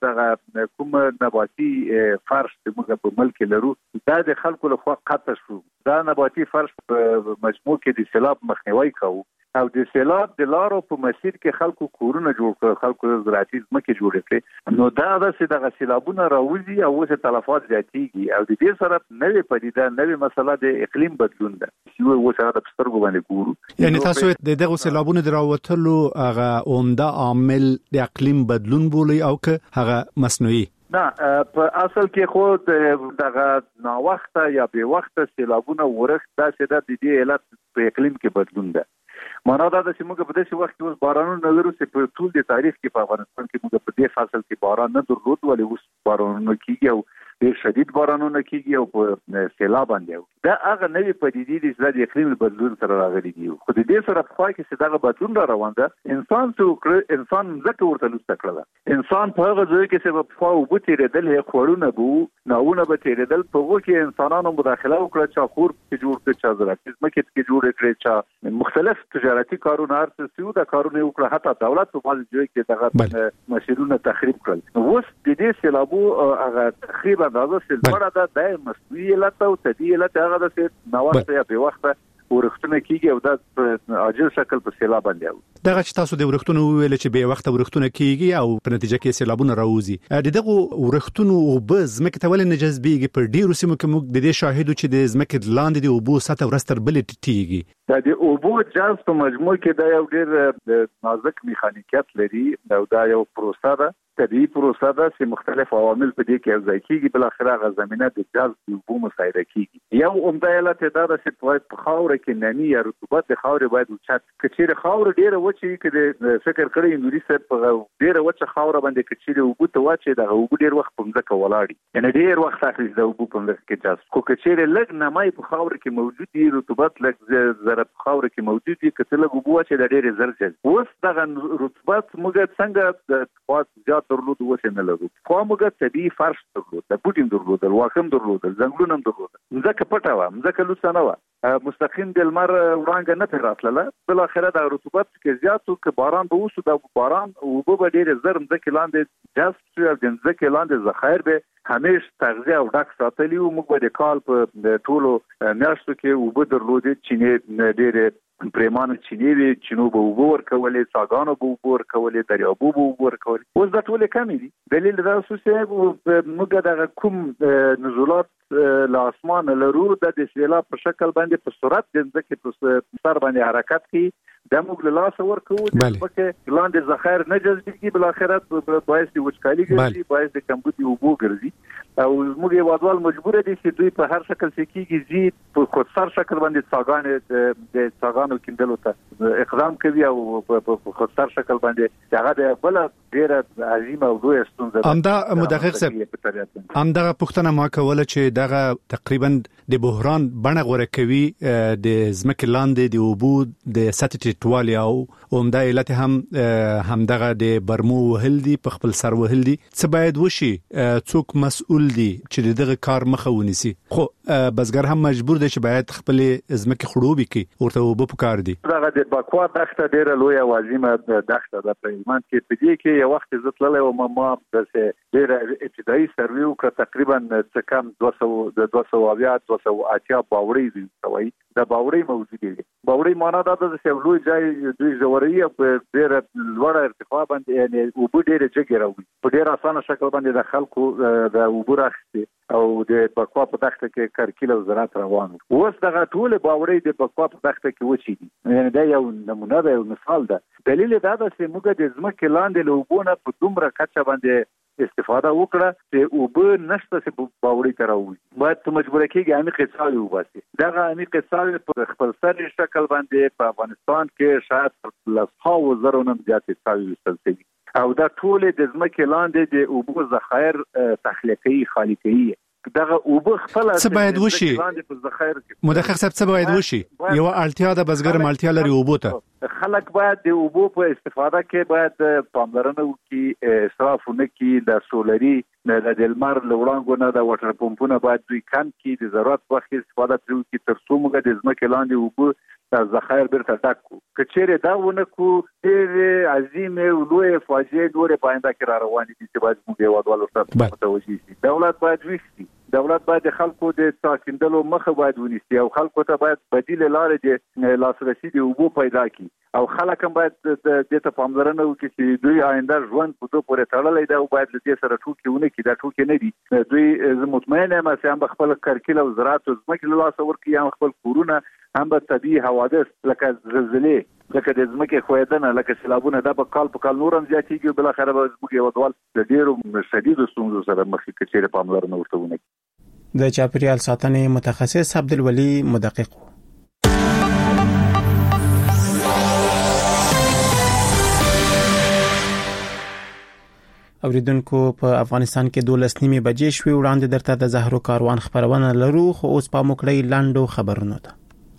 د کوم نباتي فرش چې موږ په ملک لرو دا د خلکو لخوا قطع شو. دا نباتي فرش په مجموع کې د سیلاب مخنیوي کوي او د سیلاب د لارو په مسیر کې خلکو کورونه جوړ کړ، خلکو زراعتي ځمکې جوړې کړې، نو دا د سیلابونو راوځي او اوس تلفات زیاتېږي او د دې سره نوې پدیده نوې مسله د اقلیم بدلون ده چې اوس هغه د سترګو باندې ګورو. یعنی تاسو د دغه سیلابونو دراوتلو هغه عمده عامل د اقلیم بدلون بولي او که هغه مصنوعي؟ نه، په اصل کې خو دغه نا وخته یا به وخته سیلابونه ورښت دا چې د دې علت په اقلیم کې بدلون ده. معنا دا چې موږ په دې وخت کې اوس بارانونه لرو چې په ټول د تاریخ کې په افغانستان کې موږ په دې فصل کې باران نه درلود، ولې اوس بارانونه کیږي او ډېر شدید بارانونه کیږي او په سیلاب باندې دا هغه نوې پدیدې دي چې د اقلیم بدلون سره راغلي دي. خو د دې سره په خوا کې چې دغه بدلون را روان ده، انسان ځکه ورته لوسته کړله. انسان په هغه ځای کې چې په خوا اوبه تېرېدل، خوړونه به ناونه به تېرېدل، په هغو کې انسانانو مداخله وکړه، چا کور پکې جوړ کړ، چا زراعتي ځمکې پکې جوړې کړې، چا مختلف تجارتي کارونه هر څه سیو د کارونه وکړه، حتی دولت په بعض ځای کې دغه مسیرونه تخریب کړل. اوس د دې سیلابو هغه تخریب اندازه سلوړه ده د مصنوعي علت او طبیعي علت هغه د نوښت یا به وخت ورښتونه کیږي او د عاجل شکل په سیلاب باندې دغه چې تاسو د ورښتونو ویل چې به وخت ورښتونه کیږي او په نتیجه کې سیلابونه راوځي. دغه ورښتونو او به زمکه ته ولې نجذبيږي؟ په ډیرو سیمو کې موږ د دې شاهدو چې د زمکه لاندې د اوبو سطح ورستر بل ټیټیږي. د اوبو جذب په مجموع کې دا یو ډیر نازک میخانیکیت لري او دا یو پروسه ده، طبيعي پروسه ده چې مختلف عوامل په دې کې یوځای کیږي، بل اخر هغه زمينه د جذب د اوبو مساعده کیږي. یو عمده علت دا ده چې په خاور کې نمی یا رطوبت د خاور باید اوچت کچېره خاور ډیره وچی کې فکر کړی نوري سره په ډیره وچه خاور باندې کچېره اوبو ته واچي د اوبو ډیر وخت په ځکه ولاړی، یعنی ډیر وخت اخلي د اوبو په ځکه کې جذب کو کچېره لګ نمای په خاور کې موجود دي، رطوبت لګ ذره په خاور کې موجود دي، کته لګ اوبو واچي د ډیر زر جذب. اوس دغه رطوبت موږ څنګه د خاص زیات درلود وسه نه لرو، خو موږ طبيعي فرش درلود، د بوټین درلود، واخم درلود، زنګلونه درلود، ځکه پټه و ځکه لوسه نه و، مستقیم د لمر وړانګه نه تراتله، بل اخره د رطوبت کې زیاتو کې باران به وسو، د باران او به ډیر زر ځکه لاندې جذب شو د ځکه لاندې ذخایر به همیش تغذیه او ډک ساتلی او موږ به د کال په ټولو میاشتو کې او به درلودي چې ډیر پریمانه چینی چینو به وبور کولې، څاګانو به وبور کولې، دریابو به وبور کولې. اوس د ټولې کمی دي. دلیل دا چې موږ د کوم نزولات له اسمان لرو د سیلاب په شکل باندې په سرعت د ځکه په سر باندې حرکت کوي، د موږ له لاس ورکو د پکې لاندې ذخایر نه جذبېږي، بل اخرت باعث د وچکالي ګرځي، باعث د کمبود اوبو ګرځي او موږ یوادوال مجبور دي چې دوی په هر شکل کې کیږي زی په خودسر شکل باندې څاګانو کیندلو ته اقدام کوي او په خودسر شکل باندې هغه د بل ډیره عظیمه او لویه ستونزه امدا مدقق صاحب امدا پښتنه ما کوله چې دغه تقریبا د بحران بڼه غوړه کوي د زمکه لاندې د اوبو د سطح ټیټوالي او عمده علت هم دغه د برمو وهل دي، په خپل سر وهل دي. څه باید وشي؟ څوک مسؤل دي چې دغه کار مخه ونیسي؟ خو بزګر هم مجبور دی چې باید خپل زمکه خړوبي کی ورته وب پکار دي. دغه د بکوا دښته ډیره لویه وازیمه دښته ده په ایمان کې، په دې کې یو وخت زتلله او ما د ډیره ابتدایي سروي وکړه، تقریبا څه کم 280 باوري دي سوي د باوري موجود دي. باوري معنا دا ده چې لوی ځای دوی زوري په ډیره لوړه ارتفاع باندې یعنی اوبو ډیره جګی راوي، په ډیره اسانه شکل باندې د خلکو د اوبو راخسي او د بکوا په دښته کې کرکیله زراعت روان. اوس دغه ټول باوري د بکوا په دښته کې وچی دي، یعنی دا یو نمونه ده، یو مثال ده. دلیل دا ده چې موږ د ځمکې لاندې له اوبو په دومره کچه باندې استفاده وکړه چې اوبه نشته چې باوري ته راوځي، باید ته مجبور کېږي عمیقې څاوي وباسي. دغه عمیقې څاوي په خپل سر شکل باندې په افغانستان کې شاید لسهاوو زرو نه زیاتې څاوي ویستل شوي او دا ټول د ځمکې لاندې د اوبو ذخایر تخلیه کوي، خالي کوي. دغه اوبه خپل څه باید وشي؟ مدقق صاحب څه باید وشي؟ یو اړتیا د بزګر مالتیا لري اوبو ته. خلک باید د اوبو په استفاده کې باید پاملرنه وکړي، اسراف نه کړي، د سولري د لمر له وړانګو نه د واټر پمپونو باید دوی کم کړي، د ضرورت وخت استفاده وکړي تر څو موږ د ځمکې لاندې اوبه ذخایر بیرته ډک کړو. کچېره دا ونه کو ډېر عظیمه او لوی فاجعه نور پاینده کې را روانې دي چې باید موږ هیوادوالو ته متوجي شي. دولت باید ویښ دولت باید خلکو د تاکیندلو مخه باید ونیسي او خلکو ته باید بدیل لارې د لاسرسي د اوبو پیدا کړي او خلک هم باید د دې ته پاملرنه وکړي چې دوی آینده ژوند په دوی پورې تړلی دی او باید له دې سره ټوکې ونه کړي. دا ټوکې نه دي. دوی زه مطمئن یم چې هم خپل کرکیل او زراعت او ځمکې له لاسه ورکړي، هم خپل کورونه، هم به طبیعي حوادث لکه زلزلې، لکه د ځمکې ښویدنه، لکه سیلابونه، دا به کال په کال نور هم زیاتېږي او بالاخره به زموږ هېوادوال د ډېرو شدیدو ستونزو سره مخ کړي که چېرې پاملرنه ورته ونه کړي. د چاپیریال ساتنې متخصص عبدالولي مدقق. اوریدونکو په افغانستان کې 12:30 بجې شوې. وړاندې درته د زهرو کاروان خبرونه لرو، خو اوس په مکړی لاندو خبرونه ده.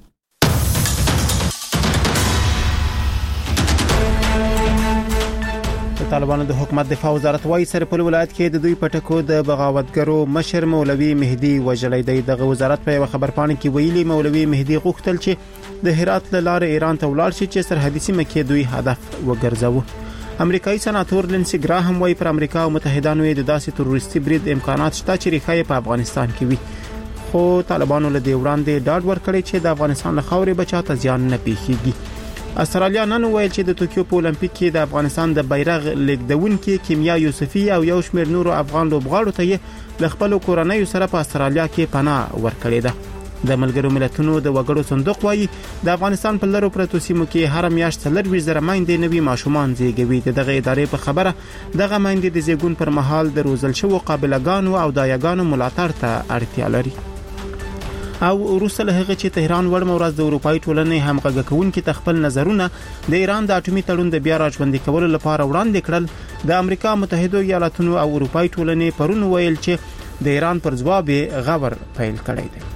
طالبانو د حکومت دفاع وزارت وايي سرپل ولایت کې د دوی پټکو د بغاوتګرو مشر مولوي مهدي وجلې دی. دغه وزارت په یو خبرپاڼه کې ویلي مولوي مهدي غوښتل چې د هرات لاره ایران ته ولاړ شي چې سرحدي سیمه کې دوی هدف وګرځاوه. امریکایي سناتور لینسي ګراهم وايي پر امریکا او متحدانو د داسې تروریستي برید امکانات شته چې ریښه په افغانستان کې وي، خو طالبانو له دې وړاندې ډاډ ورکړی چې د افغانستان له خاورې بچاته زیان نه پیښیږي. استرالیا نن ویل چې د توکیو په اولمپیک کې د افغانستان د بیرغ لیکدونکو کیمیا یوسفي او یو شمېر نورو افغان لوبغاړو ته له خپل کورنۍ سره په استرالیا کې پناه ورکړې ده. د ملګرو ملتونو د وګړو صندوق وايي د افغانستان په لرو پرتو سیمو کې هر میاشت 40,000 مایندې نوي ماشومان زیږوي. دغه ادارې په خبره دغه مایندې د زیږون پر مهال د روزل شوو قابلګانو او دایګانو ملاتړ ته اړتیا لري. او روسه له هغه چې تهران ورمه ورځ د اروپאי ټولنې همغږي کوونکې تخپل نظرونه د ایران د اټومي تړون د بیا راژوندي کولو لپاره وړاندې کړل. د امریکا متحده ایالاتونو او اروپאי ټولنې پرون ویل چې د ایران پر ځواب غور پیل کړی دی.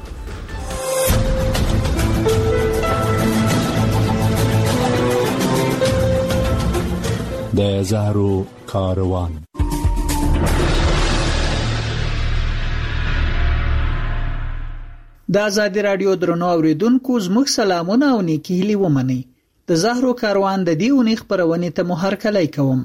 د زهرو کاروان. د آزادی رادیو درنو اوریدونکو زموږ سلامونه او نیکی هیلې ومنئ. د زهرو کاروان د دې اونۍ خبرونه ته مو هرکلی کوم.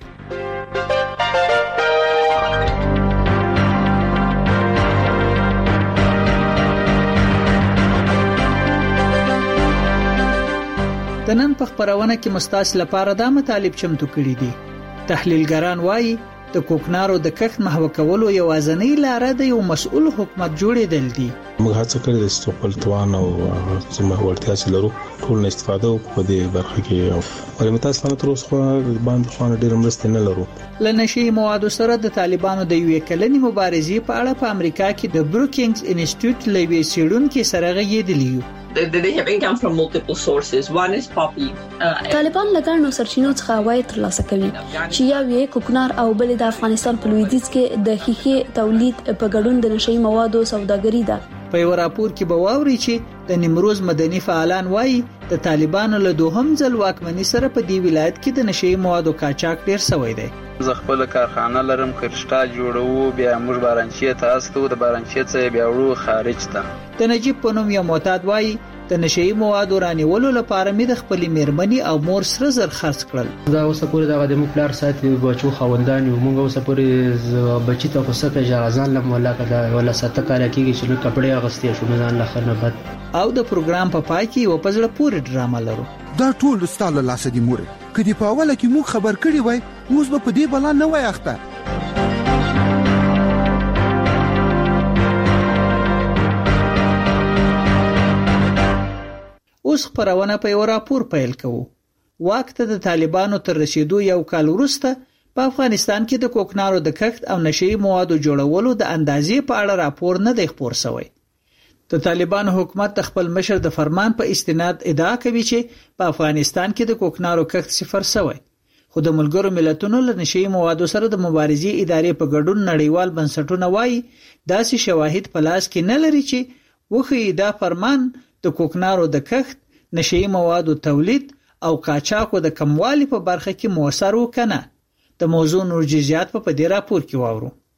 د نن په خبرونه کې مستاس لپاره دا مطالب چمتو کړي دي. تحلیلګران وایي د کوکنارو د کښت محو کولو یوازنۍ لاره د یو مسؤل حکومت جوړېدل دي. موږ هڅه کړې د استقلال توان او زموږ ورتیا چې لرو ټول نه استفاده وکړو په دې برخه کې. ولې متاسفانه تر اوسه باندې خوانه ډېر مرسته نه لرو. لنشي موادو سره د طالبانو د یو کلنې مبارزې په اړه په امریکا کې د بروکینګز انسټیټیوټ لوی سیډونکو سره غږیدلی. They have income from multiple sources. One is poppy. طالبان لګړنو سرچینو څخه عواید ترلاسه کوي چې یو یې کوکنار او بل د افغانستان په لویدیځ کې د ښیښې تولید په ګډون د نشئی موادو سوداګري ده. په یو راپور کې به واوري چې د نیمروز مدني فعالان وایي د طالبانو له دوهم ځل واکمنۍ سره په دې ولایت کې د نشئی موادو قاچاق ډیر شوی دی. زه خپل کارخانه لرم، کرشټال جوړو، بیا موږ بارانچې ته استو، د بارانچې څخه بیا وړو خارج ته. د نجیب په نوم یو معتاد وایي د نشئی موادو رانیولو لپاره مې د خپل میرمنې او مور سره زر خرڅ کړل. دا اوس پورې دا د مپلار ساتي بچو خوندان یو موږ اوس پورې بچی ته خو سکه اجازه لم ولا کدا ولا ساته کار کیږي چې نو کپڑے اغستې شو نه ځان لخر بعد. او د پروګرام په پای کې و پزړه پورې ډرامه لرو. دا ټول ستاله لاس دی مور کدي په اوله کې مو خبر کړی وای اوس به په دې بلا نه وای اخته. اوس خبرونه په یو راپور پیل کوو. وخت د طالبانو تر رسیدو یو کال وروسته په افغانستان کې د کوکنارو د کښت او نشئی موادو جوړولو د اندازې په اړه راپور نه دی خبر شوی. د طالبانو حکومت خپل مشر د فرمان په استناد ادعا کوي چې په افغانستان کې د کوکنارو کښت صفر شوی، خو د ملګرو ملتونو له نشئی موادو سره د مبارزې ادارې په ګډون نړیوال بنسټونه وایي داسې شواهد په لاس کې نه لري چې وخی دا فرمان د کوکنارو د کښت، نشئی موادو تولید او قاچاقو د کموالي په برخه کې موثر وکنه. د موضوع نور جزئیات په دې راپور کې واورو.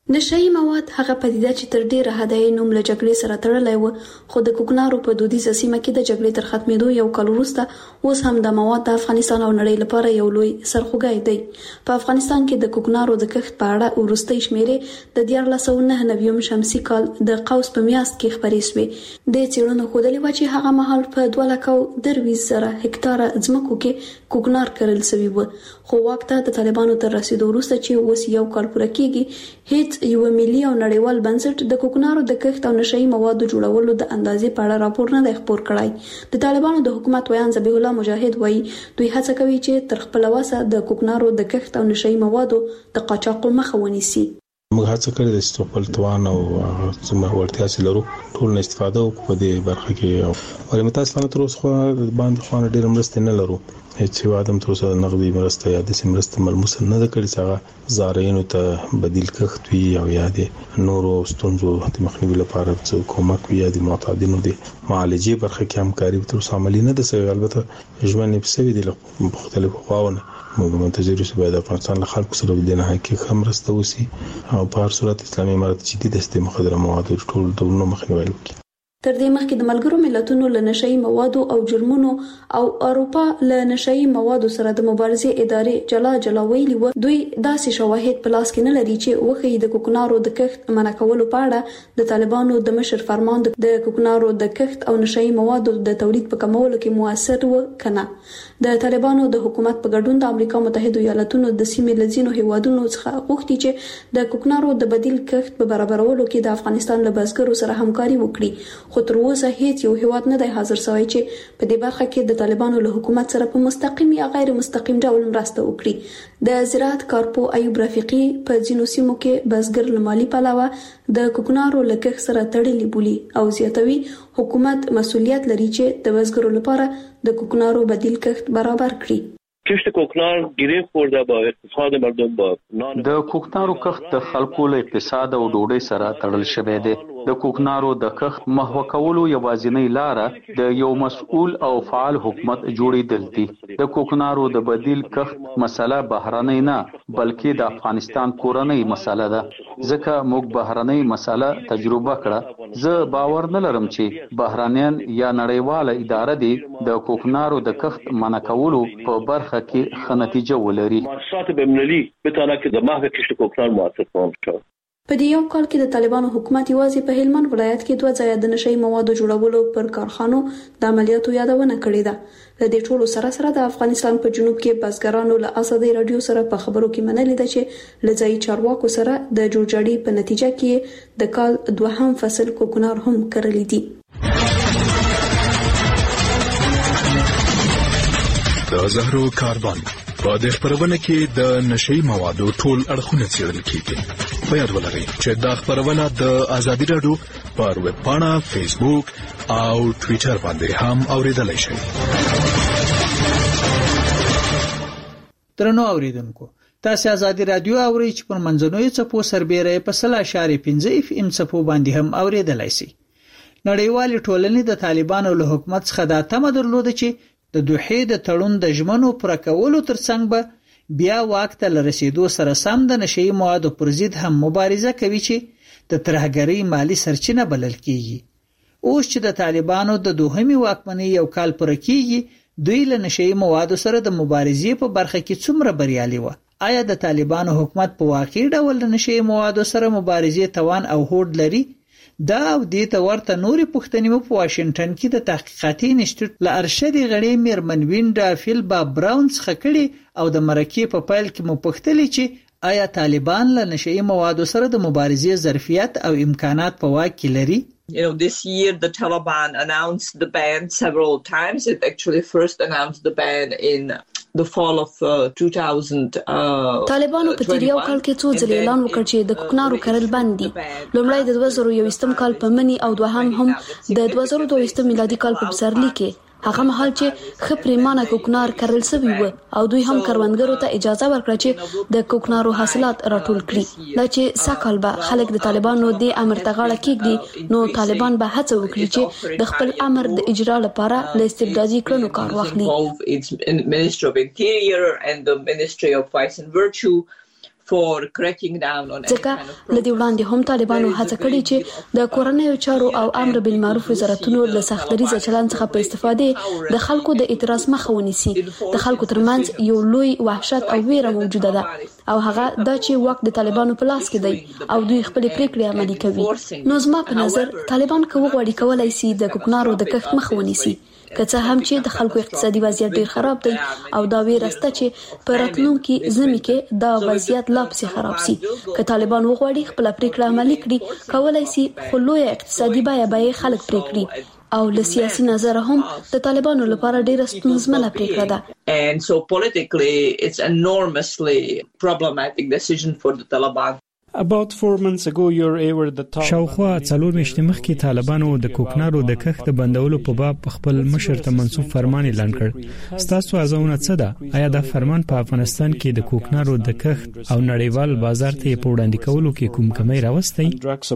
نشئی مواد هغه پدیده چې تر ډیره حده نوم له جګړې سره تړلی و، خو د کوکنارو په دودیزه سیمه کې د جګړې تر ختمېدو یو کال وروسته اوس هم د مواد د افغانستان او نړۍ لپاره یو لوی سرخوږی دی. په افغانستان کې د کوکنارو د کښت په اړه وروستۍ شمیرې د 1499 شمسي کال د قوس په میاشت کې خپرې شوې. د څېړنو ښودلې وه چې هغه مهال په 2,23,000 هکتاره ځمکو کې کوکنار کرل شوي و، خو واک ته د طالبانو تر رسیدو وروسته چې اوس یو کال پوره کېږي، هیڅ یو ملي او نړیوال بنسټ د کوکنارو د کښت او نشئی موادو جوړولو د اندازې په اړه راپور نه دی خپور کړی. د طالبانو د حکومت ویان ذبیح الله مجاهد وایي دوی هڅه کوي چې تر خپل وسه د کوکنارو د کښت او نشئی موادو د قاچاق مخه ونیسي. موږ هڅه کړې ده چې خپل توان او څومره وړتیا چې لرو ټول نه استفاده وکړو په دې برخه کې. او متاسفانه تر اوسه باندې خوانه ډېر مرسته نه لرو، هیڅ وادم تر اوسه نقدي مرسته یا د مرسته ملموسه نه ده کړې چې هغه زارعینو ته بدیل کښت وي او یا د نورو ستونزو د مخنیوي لپاره کومک وي یا د معتادینو د معالجې برخه کې همکاري تر اوسه عملي نه ده شوې. البته ژوند یې په دې له مختلفو خواونه موږ منتظر یو چې باید افغانستان له خلکو سره د نه حقیقت هم مرسته وشي او په هر صورت اسلامي امارت جدي د مخدره موادو ټول ډولونو مخنیوي وکړي. تر دې مخکې د ملګرو ملتونو له نشئی موادو او جرمونو او اروپا له نشئی موادو سره د مبارزې ادارې جلا ویلي و دوی داسې شواهد په لاس کې نه لري چې وښیي د کوکنارو د کښت منع کولو په اړه د طالبانو د مشر فرمان د کوکنارو د کښت او نشئی موادو د تولید په کمولو کې موثر و کنه. د طالبانو د حکومت په ګډون د امریکا متحده ایالاتونو د سیمې لزینو هیوادونو څخه غوښتي چې د کوکنارو د بدیل کښت په برابرولو کې د افغانستان له بزګرو سره همکاري وکړي، خو تر اوسه هیڅ یو هیواد نه دی حاضر شوی چې په دې برخه کې د طالبانو له حکومت سره په مستقیم یا غیر مستقیم ډول مرسته وکړي. د زراعت کارپو ایوب رفیقي په ځینو سیمو کې بزګر له مالي پلوه د کوکنارو له کښت سره تړلي بولي او زیاتوي حکومت مسؤلیت لري چې د بزګرو لپاره د کوکنارو بدیل کښت برابر کړي. کشت کوکنار گیره خورده با اقتصاد مردم با د کوکنارو کښت د خلکو له اقتصاد او ډوډۍ سره تړل شوی دی. د کوکنارو د کښت محو کولو یوازینۍ لاره د یو مسؤل او فعال حکومت جوړیدل دي. د کوکنارو د بدیل کښت مسله بهرنۍ نه بلکې د افغانستان کورنۍ مسله ده، ځکه موږ بهرنۍ مسله تجربه کړه. زه باور نه لرم چې بهرنیان یا نړیواله اداره دي د کوکنارو د کښت منع کولو په برخه کې ښه نتیجه ولري. مؤسسات بین‌المللي بتونه کې د محو کشت کوکنار مؤثر قوم شو. په دې یو کال کې د طالبانو حکومت یوازې په هلمند ولایت کې 2 ځایه د نشئی موادو جوړولو پر کارخانو د عملیاتو یادونه کړې ده. له دې ټولو سره د افغانستان په جنوب کې بزګرانو له ازادي رادیو سره په خبرو کې منلې ده چې له ځایي چارواکو سره د جوړجاړي په نتیجه کې د کال 2 فصل کوکنار هم کرلې دي. د زهرو کاربن په دې خبرونه کې د نشئی موادو ټول اړخونه څېړل کیږي. په یاد ولرئ چې دا خبرونه د ازادي رادیو پر ویب پاڼه، فیسبوک او ټوئیټر باندې هم اوریدلای شئ. درنو اوریدونکو، تاسو ازادي رادیو اورئ چې پر منځنوي څپو سربېره په 0.5 FM څپو باندې هم اوریدلای شئ. نړیوال ټولنې د طالبانو له حکومت څخه دا تمه درلوده چې د دوحې د تړون د ژمنو پوره کولو ترڅنګ به بیا واک ته لرسیدو سره سم د نشئی موادو پر ضد هم مبارزه کوي چې د ترهګرۍ مالی سرچینه بلل کیږي. اوس چې د طالبانو د دوهمي واکمنۍ یو کال پوره کیږي، دوی له نشئی موادو سره د مبارزې په برخه کې څومره بریالي و؟ آیا د طالبانو حکومت په واقعي ډول د نشئی موادو سره مبارزې توان او هوډ لري؟ دا او دې ته ورته نورې پوښتنې په واشنگټن کې د تحقیقاتي انسټیټیوټ له ارشدي غړي میرمن وینډا فیلبا براون څخه کړي او د مرکې په پیل کې مو پوښتلې چې آیا طالبان له نشئی موادو سره د مبارزې ظرفیت او امکانات په واک کې لري؟ This year the Taliban announced the ban several times. It actually first announced the ban in the fall of 2000. طالبانو په تیر یو کال کې څو ځله اعلان وکړ چې د کوکنارو کرل بند دي. لومړی د 2021 کال په منی او دوهم هم د 2022 میلادي کال په پسرلي کې. هغه مهال چې خپریمانه کوکنار کرل شوی و او دوی هم کروندګرو ته اجازه ورکړه چې د کوکنارو حاصلات راټول کړي. دا چې ساکال به خلک د طالبانو د امر ته غاړه کېږدي، نو طالبان به هڅه وکړي چې د خپل امر د اجرا لپاره له استبدادي کړنو کار واخلي. for cracking down on ځکه لدی وړاندې هم طالبانو هڅه کړې چې د کورنیو چارو او امر بالمعروف وزارتونو له سختدریزه چلند څخه په استفاده د خلکو د اعتراض مخه ونیسي. د خلکو ترمنځ یو لوی وحشت او ویره موجوده ده او هغه دا چې وخت د طالبانو په لاس کې دی او دوی خپل پریکړې عملي کوي. نو زما په نظر طالبان کوم غوړي کولای شي د کوکنارو د کښت مخه ونیسي. که څه هم چې د خلکو اقتصادي وضعیت ډیر خراب دی او دا ویرسته چې په راتلونکي زمي کې دا وضعیت لا پسې خراب شي. که طالبان وغواړي خپل پریکړه عملي کړي کولای شي خو لوی اقتصادي بیه خلک پریکړي او له سیاسي نظر هم د طالبانو لپاره ډیره ستونزمنه پریکړه ده. And so politically it's enormously problematic decision for the Taliban. شاوخوا 4 میاشتې مخکې طالبانو د کوکنارو د کښت بندولو په باب خپل مشر ته منسوب فرمان اعلان کړ. ستاسو ازونه څه ده؟ آیا دا فرمان په افغانستان کې د کوکنارو د کښت او نړیوال بازار ته په وړاندې کولو کې کوم کمی راوستي؟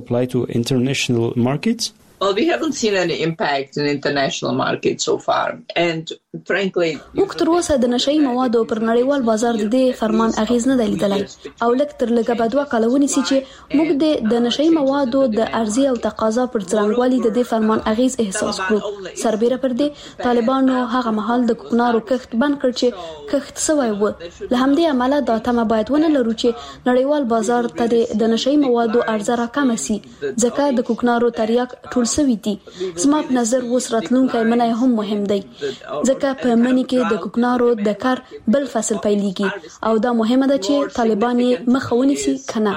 Well, we haven't seen any impact in international market so far, and frankly, موږ تر اوسه د نشئی موادو پر نړیوال بازار د فرمان اغیز نه لیدلای او لکه تر لږه بدوا کالونی سي چې موږ د نشئی موادو د ارزي او تقاضا پر څرنګوالي د فرمان اغیز احساس کړو. سربېره پر دې طالبانو هغه مهال د کوکنارو کښت بند کړ چې کښت سوی و. له همدې امله دا تمه باید ونه لرو چې نړیوال بازار ته د نشئی موادو ارزه راکمه سي ځکه د کوکنارو تریاک ټول سوي دي. زما په نظر اوس راتلونکی منای هم مهم دی ځکه په منی کې د کوکنارو د کار بل فصل پیلېږي او دا مهمه ده چې طالبان یې مخه ونیسي کنه.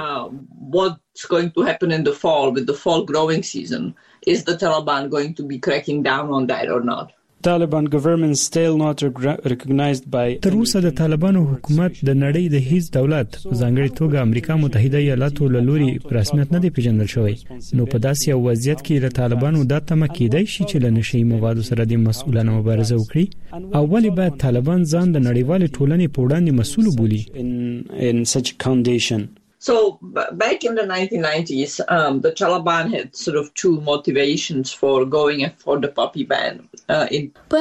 What's going to happen in the fall with the fall growing season? Is the Taliban going to be cracking down on that or not? Taliban government still not recognized by تر اوسه د طالبانو حکومت د نړۍ د هیڅ دولت ځانګړي توګه امریکا متحده ایالاتو له لوري په رسمیت نه دی پیژندل شوی. نو په داسې یو وضعیت کې د طالبانو د تمه کېدای شي چې له نشئی موادو سره د مسؤلانه مبارزه وکړي او ولی باید طالبان ځان د نړیوال ټولنې په وړاندې مسؤل وبولي. in such condition. So back in the 1990s, the Taliban had sort of two motivations for going for the puppy ban. په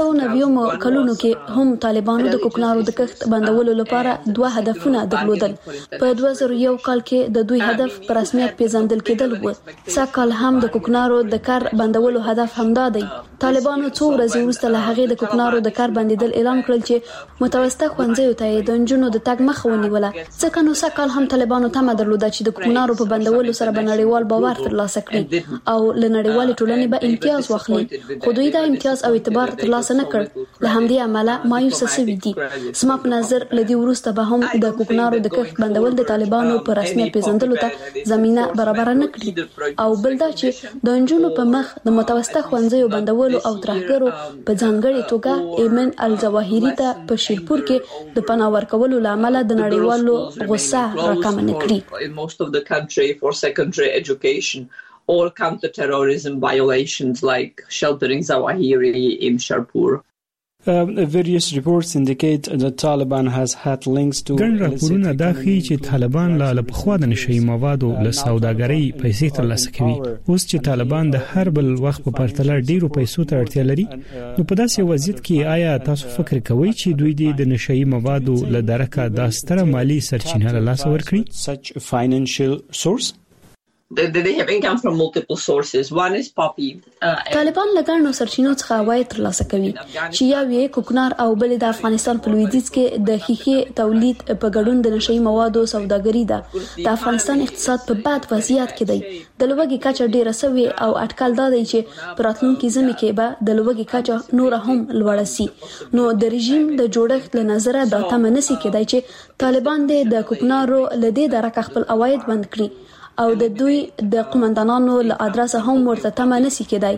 1990 کلونو کې هم طالبانو د کوکنارو د کښت بندولو لپاره دوه هدفونه درلودل. په 2001 کال کې د دوی هدف پر رسمیت پیژندل کېدل و. سکهال هم د کوکنارو د کار بندولو هدف همدا دی. طالبانو څو ورځې وروسته له هغې د کوکنارو د کار بندیدل اعلان کړل چې متوسطه ښوونځیو ته د نجونو د تګ مخه ونیوله. ځکه نو سکهال هم طالبانو تمه درلوده چې د کوکنارو په بندولو سره به نړیوال باور ترلاسه کړي او له نړیوالې ټولنې به امتیاز واخلي. خو دوی دا امتیاز او اعتبار ترلاسه نه کړ. له همدې امله مایوسه شوي دي. زما په نظر له دې وروسته به هم د کوکنارو د کښت بندول د طالبانو په رسمیت پیژندلو ته زمينه برابر نه کړي او بل دا چې د نجونو په مخ د متوسطه ښوونځیو بندولو او ترهګرو په ځانګړي توګه ایمن الظواهری ته په شیرپور کې د پناه ورکولو لامل د نړیوالو غصه راکمه نه کړي. In most of the country for secondary education or counter-terrorism violations like sheltering Zawahiri in Sharpur. Various reports indicate that Taliban has had links to ګڼ راپورونه دا ښیي چې طالبان له پخوا د نشئی موادو له سوداګرۍ پیسې ترلاسه کوي. اوس چې طالبان د هر بل وخت په پرتله ډیرو پیسو ته اړتیا لري نو په داسې وضعیت کې آیا تاسو فکر کوئ چې دوی د نشئی موادو له درکه د ستره مالی سرچینه له لاسه ورکړي؟ such financial source They have income from multiple sources. One is poppy. طالبان لګانو سرچینو څخه عواید ترلاسه کوي چې یو یې کوکنار او بل د افغانستان په لویدیځ کې د ښیښې تولید په ګډون د نشئی موادو سوداګري ده. د افغانستان اقتصاد په بد وضعیت کې دی. د لوږې کچه ډیره سوي او اټکل دا دی چې په راتلونکي زمي کې به د لوږې کچه نور هم لوړه سي. نو د رژیم د جوړښت له نظره دا تمه نشي کېدای چې طالبان د کوکنارو لدې درکه خپل عواید بند کړي او د دوی د قومندانانو له ادرسه هم ورته تمه نشي کېدای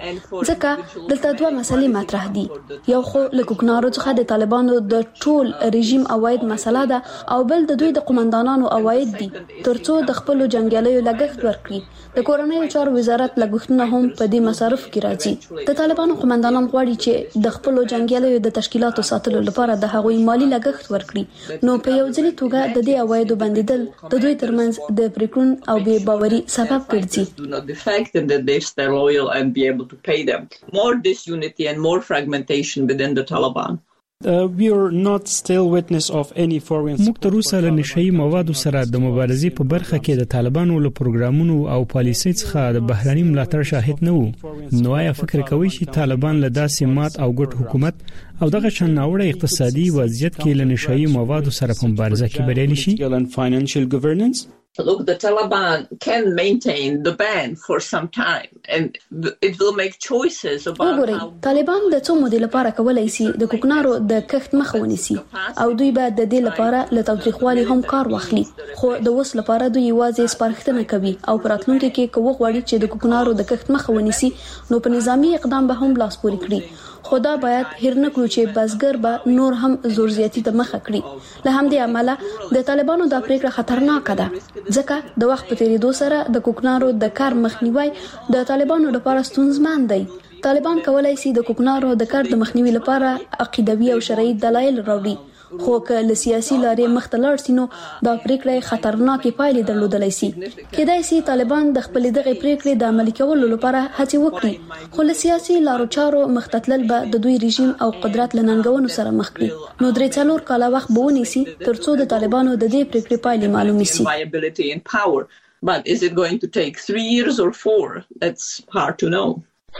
ځکه دلته دوه مسلې مطرح دي. یو خو له کوکنارو څخه د طالبانو د ټول رژیم عواید مسله ده او بل د دوی د قومندانانو عواید دي ترڅو د خپل جنگیالیو لګښت ورکړي. د کورنیو چارو وزارت لګښتونه هم په دې مصارف کې راځي. د طالبانو قومندانان غواړي چې د خپل جنگیالیو د تشکیلاتو ساتلو لپاره د هغوی مالی لګښت ورکړي. نو په یو ځلي توګه د دې عوایدو بندیدل د دوی ترمنځ د پریکون او بې باوري سبب ګرځي. Do not defect and that they stay loyal and be able to pay them. More disunity and more fragmentation within the Taliban. We are not still witness of any foreign. موږ تر اوسه له نشئی موادو سره د مبارزې په برخه کې د طالبانو له پروګرامونو او پالیسۍ څخه د بهراني ملاتړ شاهد نه وو. نو آیا فکر کوئ چې طالبان له داسې مات او ګډ حکومت او دغه شان ناوړه اقتصادي وضعیت کې له نشئی موادو سره په مبارزه کې بریالي شي؟ Look, the Taliban can maintain the ban for some time and it will make choices about how طالبان د څو مودې لپاره کولای شي د کوکنارو د کښت مخه ونیسي او دوی بعد د دې لپاره له تاوتریخوالي هم کار واخلي، خو د وس لپاره دوی یوازې سپارښتنه کوي او پراتلونکو کې کوو غواړي چې د کوکنارو د کښت مخه ونیسي نو په نظامی اقدام به هم لاس پوري کړي. خدا باید هیر نه کړو چې بزګر به نور هم زور زیاتی ته مخه کړي. له همدې عمله د طالبانو د پریکړه خطرناکه ده ځکه د وخت په تیریدو سره د کوکنارو د کار مخنیوي د طالبانو لپاره ستونزمن دی. طالبان کولای شي د کوکنارو د کار د مخنیوي لپاره عقیدوي او شرعي دلایل راوړي، خو که له سیاسي لارې مخته لاړ شي نو دا پریکړه خطرناکې پایلې درلودلی شي. کېدای شي طالبان د خپل دغه پریکړې د عملي کولو لپاره هڅه وکړي، خو له سیاسي لارو چارو مخته تلل به د دوی رژیم او قدرت له ننګونو سره مخ کړي. نو 3-4 کاله وخت به ونیسي ترڅو د طالبانو د دې پریکړې پایلې معلومې شي. But is it going to take 3 years or 4? That's hard to know.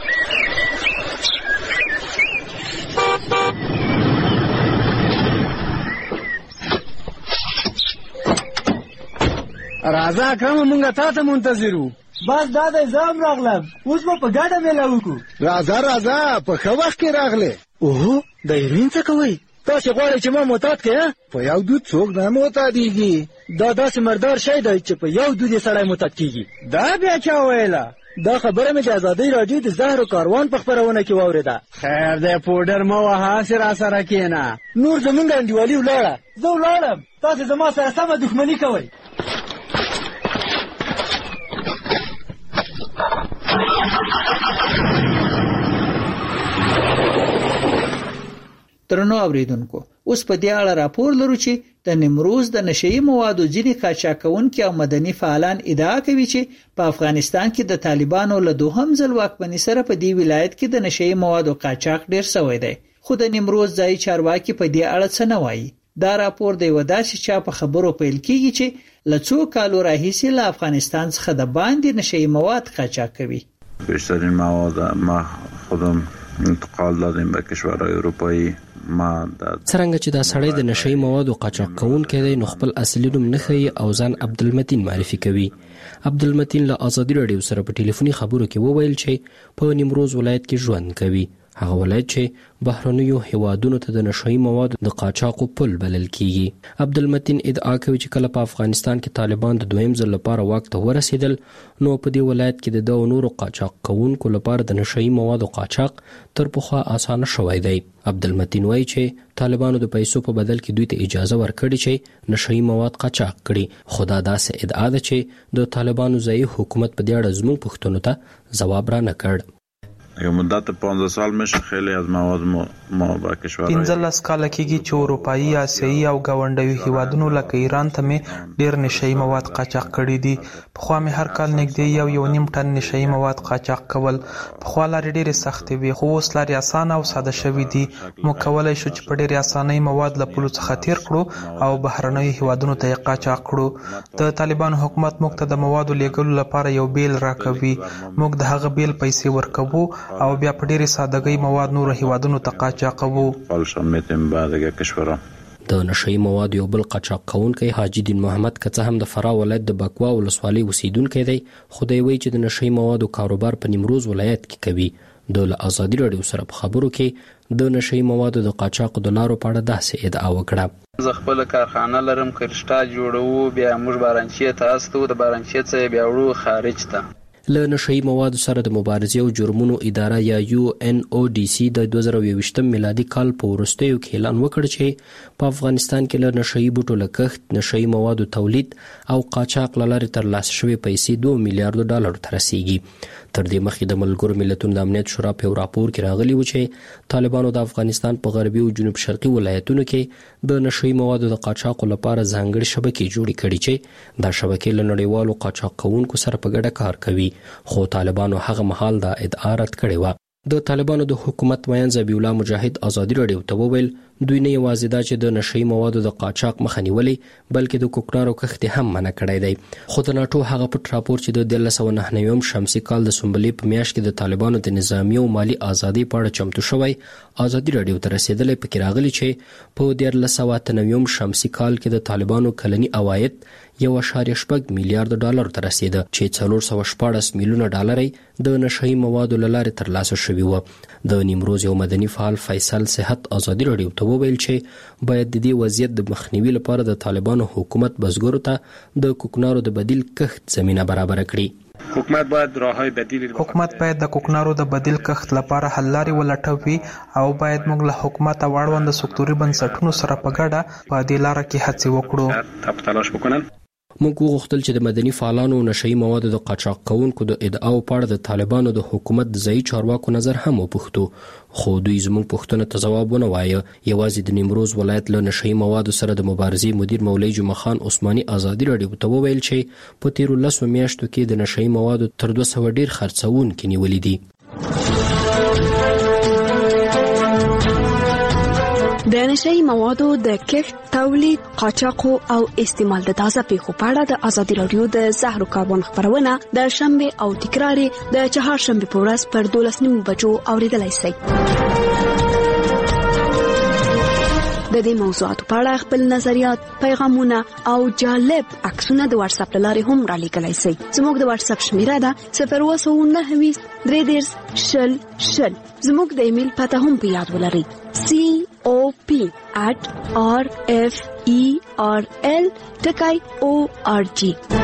راځه کوم مونږه تاسو منتظرو. بس دا د زام راغلم، اوس په ګډه مېله وکړو. راځه په ښه وخت کې راغله. اوه د هیروین څه کوي؟ تاسو غواړئ چې ما معتاد کړئ؟ په یو دود څوک نه معتادیږي. دا داسې مردار شی دی چې په یو دود یې سړی معتاد کیږي. دا بیا چا ویله؟ دا خبره مې د ازادۍ راډیو د زهرو کاروان په خپرونه کې واورېده. خیر دی پوډر مه وهه، هسې راسره کښېنه. نور زمونږ انډیوالي ولاړه، زه ولاړم، تاسو زما سره سمه دښمني کوئ. درنو اوریدونکو، اوس په دې اړه راپور لرو چې د نیمروز د نشئی موادو ځینې قاچاقونکي او مدني فعالان ادعا کوي چې په افغانستان کې د طالبانو له دوهم ځل واکمنۍ سره په دې ولایت کې د نشئی موادو قاچاق ډیر شوی دی، خو د نیمروز ځای چارواکي په دې اړه څه نه وایي. دا راپور د وداسې چا په خبرو پیل کیږي چې له څو کالو راهیسې له افغانستان څخه د باندې نشئی مواد قاچاق کوي. بیشترین مواد ما خودم انتقال دادیم به کشورهای اروپایی. څرنګه چې دا سړی د نشئی موادو قاچاق کوونکی دی نو خپل اصلي نوم نه ښیي او ځان عبدالمتین معرفي کوي. عبدالمتین له ازادي راډیو سره په ټلیفوني خبرو کې وویل چې په نیمروز ولایت کې ژوند کوي، هغه ولایت چې بهرنیو هیوادونو ته د نشئی موادو د قاچاقو پل بلل کیږي. عبدالمتین ادعا کوي چې کله په افغانستان کې طالبان د دویم ځل لپاره واک ته ورسېدل نو په دې ولایت کې د دوه نورو قاچاق کوونکو لپاره د نشئی موادو قاچاق تر پخوا اسانه شوی دی. عبدالمتین وایي چې طالبانو د پیسو په بدل کې دوی ته اجازه ورکړي چې نشئی مواد قاچاق کړي، خو دا داسې ادعا ده چې د طالبانو ځایي حکومت په دې اړه زموږ پوښتنو ته ځواب را نه کړ. مدت 15 سال میشه خیلی از مواد ما به کشورهای 15 کال کېږي چې اروپایي، آسیایي او گاونډیو هیوادونو لکه ایران ته مې ډیر نشئی مواد قاچاق کړي دي. پخوا مې هر کال نږدې 1.5 ټن نشئی مواد قاچاق کول. پخوا لارې ډیرې سختې وي، خو اوس لارې اسانه او ساده شوي دي. موږ کولی شو چې په ډیرې اسانۍ مواد له پولو څخه تیر کړو او بهرنیو هیوادونو ته یې قاچاق کړو. د طالبانو حکومت موږ ته د موادو لیږلو لپاره یو بیل راکوي، موږ د هغه بیل پیسې ورکوو او بیا په ډیرې سادهګۍ مواد نورو هیوادونو ته قاچاقوو. د نشئی مواد یو بل قاچاق کوونکی حاجی دین محمد که څه هم د فراه ولایت د بکوا ولسوالۍ اوسیدونکی دی، خو دی وایي چې د نشئی موادو کاروبار په نیمروز ولایت کې کوي. د له ازادي راډیو سره په خبرو کې د نشئی موادو د قاچاقو د لارو په اړه داسې ادعا وکړه. زه خپل کارخانه لرم، کرشتا جوړوو، بیا موږ بارانچې ته استو، د بارانچې څخه بیا وړو خارج ته. له نشئی موادو سره د مبارزې او جرمونو اداره یا UNODC د 2021 میلادي کال په وروستیو کې اعلان وکړ چې په افغانستان کې له نشئی بوټو له کښت، نشئی موادو تولید او قاچاق له لارې ترلاسه شوې پیسې $2 میلیارډ ته رسیږي. تر دې مخکې د ملګرو ملتونو د امنیت شورا په راپور کې راغلی و چې طالبانو د افغانستان په غربي او جنوب شرقي ولایتونو کې د نشئی موادو د قاچاقو لپاره ځانګړي شبکې جوړې کړي چې دا شبکې له نړیوالو قاچاق کوونکو سره په ګډه کار کوي، خو طالبانو هغه مهال دا ادعا رد کړې وه. د طالبانو د حکومت ویان ذبیح الله مجاهد ازادي رادیو ته وویل دوی نه یوازې دا چې د نشئی موادو د قاچاق مخه نیولې بلکې د کوکنارو کښت هم منع کړی دی. خو د ناټو هغه پټ راپور چې د 1999 شمسي کال د سنبلې په میاشت کې د طالبانو د نظامی او مالی ازادي په اړه چمتو شوی ازادي رادیو ته رسیدلې پکې راغلی چې په 1999 شمسي کال کې د طالبانو کلنی عواید 1.8 میلیارډ ډالر ته رسیده چې 414 میلیونه ډالر د نشئی موادو لاره ترلاسه شوی و. د نیمروز یو مدني فعال فیصل صحت ازادي رادیو ته وویل چې باید د دې وضعیت د مخنیوي لپاره د طالبانو حکومت بزګرو ته د کوکنارو د بدیل کښت زمينه برابر کړي. حکومت باید راههای بدیل د کوکنارو د بدیل کښت لپاره حل لارې ولټوي او باید موږ له حکومت او اړوند سکتوري بنسټونو سره په ګډه په دې لار کې هڅې وکړو. تلاش وکړو. موږ وغوښتل چې د مدني فعالانو نشئی موادو د قاچاق کوونکو د ادعاو په اړه د طالبانو د حکومت د ځایي چارواکو نظر هم وپوښتو خو دوی زموږ پوښتنه ته ځواب ونه وایه. یوازې د نیمروز ولایت له نشئی موادو سره د مبارزې مدیر مولوی جمعه خان عثماني ازادي رادیو ته وویل چې په تیرو 10 میاشتو کې د نشئی موادو تر 200 ډیر خرڅونکي نیولې دي. د نشئی موادو د کښت، تولید، قاچاق او استعمال د تازه پیښو په اړه د ازادي رادیو د زهرو کاربن خبرونه د شنبه او تکرار د چهارشنبه په ورځ پر 12:09 بجو اوریدلای شئ. د دې موضوعاتو په اړه خپل نظریات، پیغامونه او جالب عکسونه د واتس اپ لارې هم را لیږلای شئ. زموږ د واتس اپ شمیره ده 029 330 زموږ د ایمیل پته هم په یاد ولرئ cop@referl.org.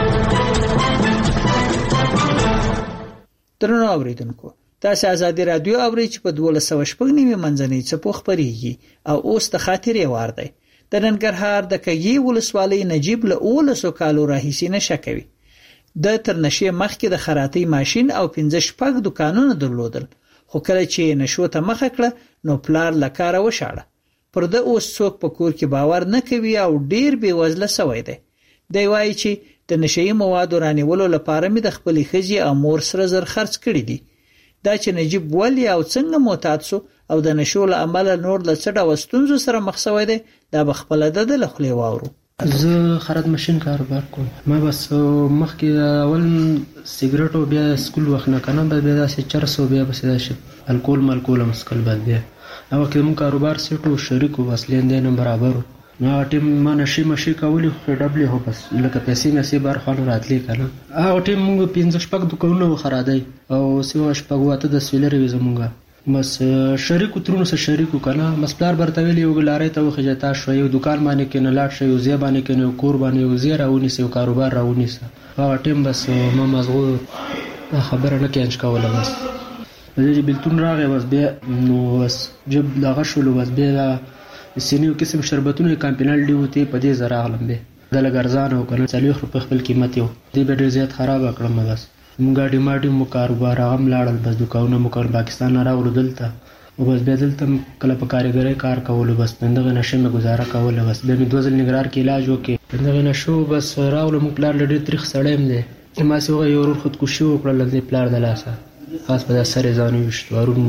درنو اوریدونکو تاسو ازادي رادیو اورئ چې په 12:09 منځنۍ څپو خبريږي او اوس د خاطرې وار دی. د ننګرهار د کګي ولسوالۍ نجیب له 19 کالو راهیسې نشه کوي. د ترنشي مخکې د خراطي ماشين او 15 دکانونه درلودل خو کله چې نشو ته مخه کړه نو پلار لکاره وشاړه. پر د اوس څوک په کور کې باور نه کوي او ډیر بې وزله سوی دی. دی وایي چې د نشئی موادو رانیولو لپاره مې د خپلې ښځې او مور سره زر خرڅ کړي دي. دا چې نجیب ولی او څنګه معتاد سو او د نشو له امله نور له څه ډول ستونزو سره مخ شوی دی دا به خپل د خپلې واورو. زه خرد ماشين کاروبار کوم. ما بس مخکې اول سیګریټ او بیا سکول وخت نه کنه بیا داسې چرسو بیا بس داسې الکول مسکل بعد بیا او کې مون کاروبار سټو شریکو وسلین دې نه برابر ما ټیم ما نشي کولی خو ډبلی هو بس لکه پیسې مې سي بار خانو راتلی کنه او ټیم مونږ 15 دکانونه خرادای او سیو شپږواته د سیلری زمونږه بس شریکو ترونو سره شریکو کنه مسپلار برتویل یو ګلارې ته وخجتا شو یو دکان باندې کې نه لاټ شو یو ځای باندې کې نو کور باندې یو ځای راونی سیو کاروبار راونی سه او ټیم بس ما مزغو خبره نه کېنچ کوله بس دې بلتون راغی بس بیا نو بس جب لاغه شو بس بیا سینیو قسم شربتونه کمپینال دی وته په دې زرا غلم به د لګرزان او کنه 40 روپے خپل قیمت یو دې به ډیر زیات خراب کړم بس مونږه ډیماټي مو کاروبار هم لاړل بس دکانونه مو کار پاکستان نه راوړل دلته او بس به دلته کله په کارګرۍ کار کول بس دغه نشه مې گزاره کول بس به مې دوزل نګرار کې علاج وکي دغه نشو بس راول مو پلار لډې تاریخ سړیم دی ما سیغه یو ور خودکشي وکړل د پلار د لاسه خاص په سره ځانو وشت ورون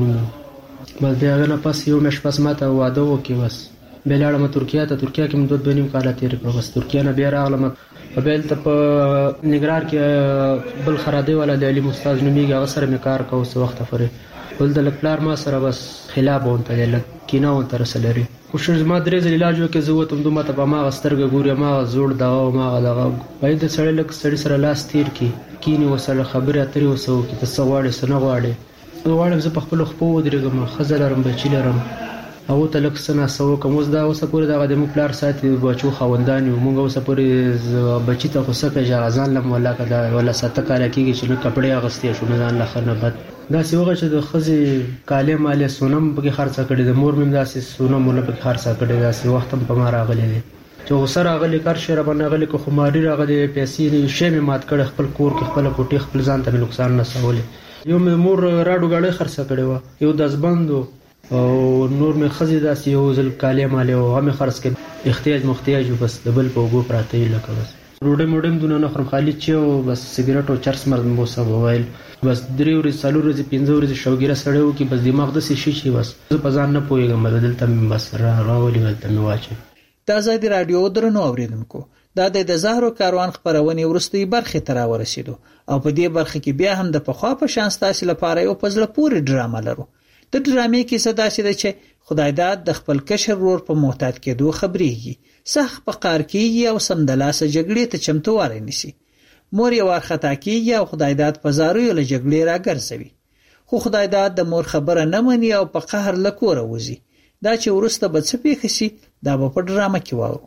بس بیا غنه پس یو مش پس ماته واده وکي بس بلاړم ترکیه کې مې 2.5 کال تیر کړو بس ترکیه نه بیا راغلم په بل ته په نګرار کې بل خرادي ولا د علي استاد نومیږي هغه سره مې کار کوو څه وخت پرې ول د لپلار ما سره بس خلاف وونته لکینه وون تر سلري کوشش ما درې ځل علاج وکړ زه وته دومره ته ما غسترګ ګوري ما زوړ دغه ما دغه باید سړی لک سړی سره لاس تیر کینی وسره خبره اترې وسو کې ته سواړې سن غواړم زه په خپل خپو درګم خزلرم بچیلرم او ته لک سنا سو کوم زدا اوس پورې دغه د مپلار ساتي بچو خوندان مونږ اوس پورې بچی ته خو سکه جازان لم ولا کدا ولا ساته کار کیږي چې نو کپڑے اغستې شو نه ځان لخنه بد دا سیوغه چې د خزي کاله مال سونم په خرڅه کړي د مور مم داسې سونم مول په خرڅه کړي داسې وخت په ما راغلي دي چې وسره راغلي کار شر باندې غلي کو خماري راغلي پیسې شی می مات کړي خپل کور کې خپل کوټي خپل ځان ته نقصان نه سوالي یو مور راډو غړې خرڅه کړي و یو دزبندو او نور می خزي داسې یو ځل کاله مال او هم خرڅ کړي احتیاج بس د بل په وګو پراته لکه بس موډم دونه نه خرم خالي چې او بس سیګریټ او چرس مرد مو سبا وایل بس 3 ورځې 4 ورځې 5 ورځې شوګیره سړیو کې بس دماغ د سې شي بس زه په ځان نه پوهیږم دلته بس راولي ولته مې واچي. د آزادي رادیو درنو اوریدونکو دا د زهرو کاروان خبرونه ورستي برخه تر ورسېدو او په دې برخه کې بیا هم د پخوا په شان ستاسو لپاره یو پزله پوری ډرامه لرو. د ډرامې کې صدا شي چې خدای داد د خپل کشر ورور په محتاج کېدو خبريږي صح په قار کې او سمدلاسه جګړې ته چمتوواري نشي. مور یې ورخطا کېږي او خدای داد په زارو له جګړې راګرځوي خو خدای داد د مور خبره نه مني او په قهر لکوره وځي. دا چې ورسته به څه پیښ شي دا په ډرامه کې وایو.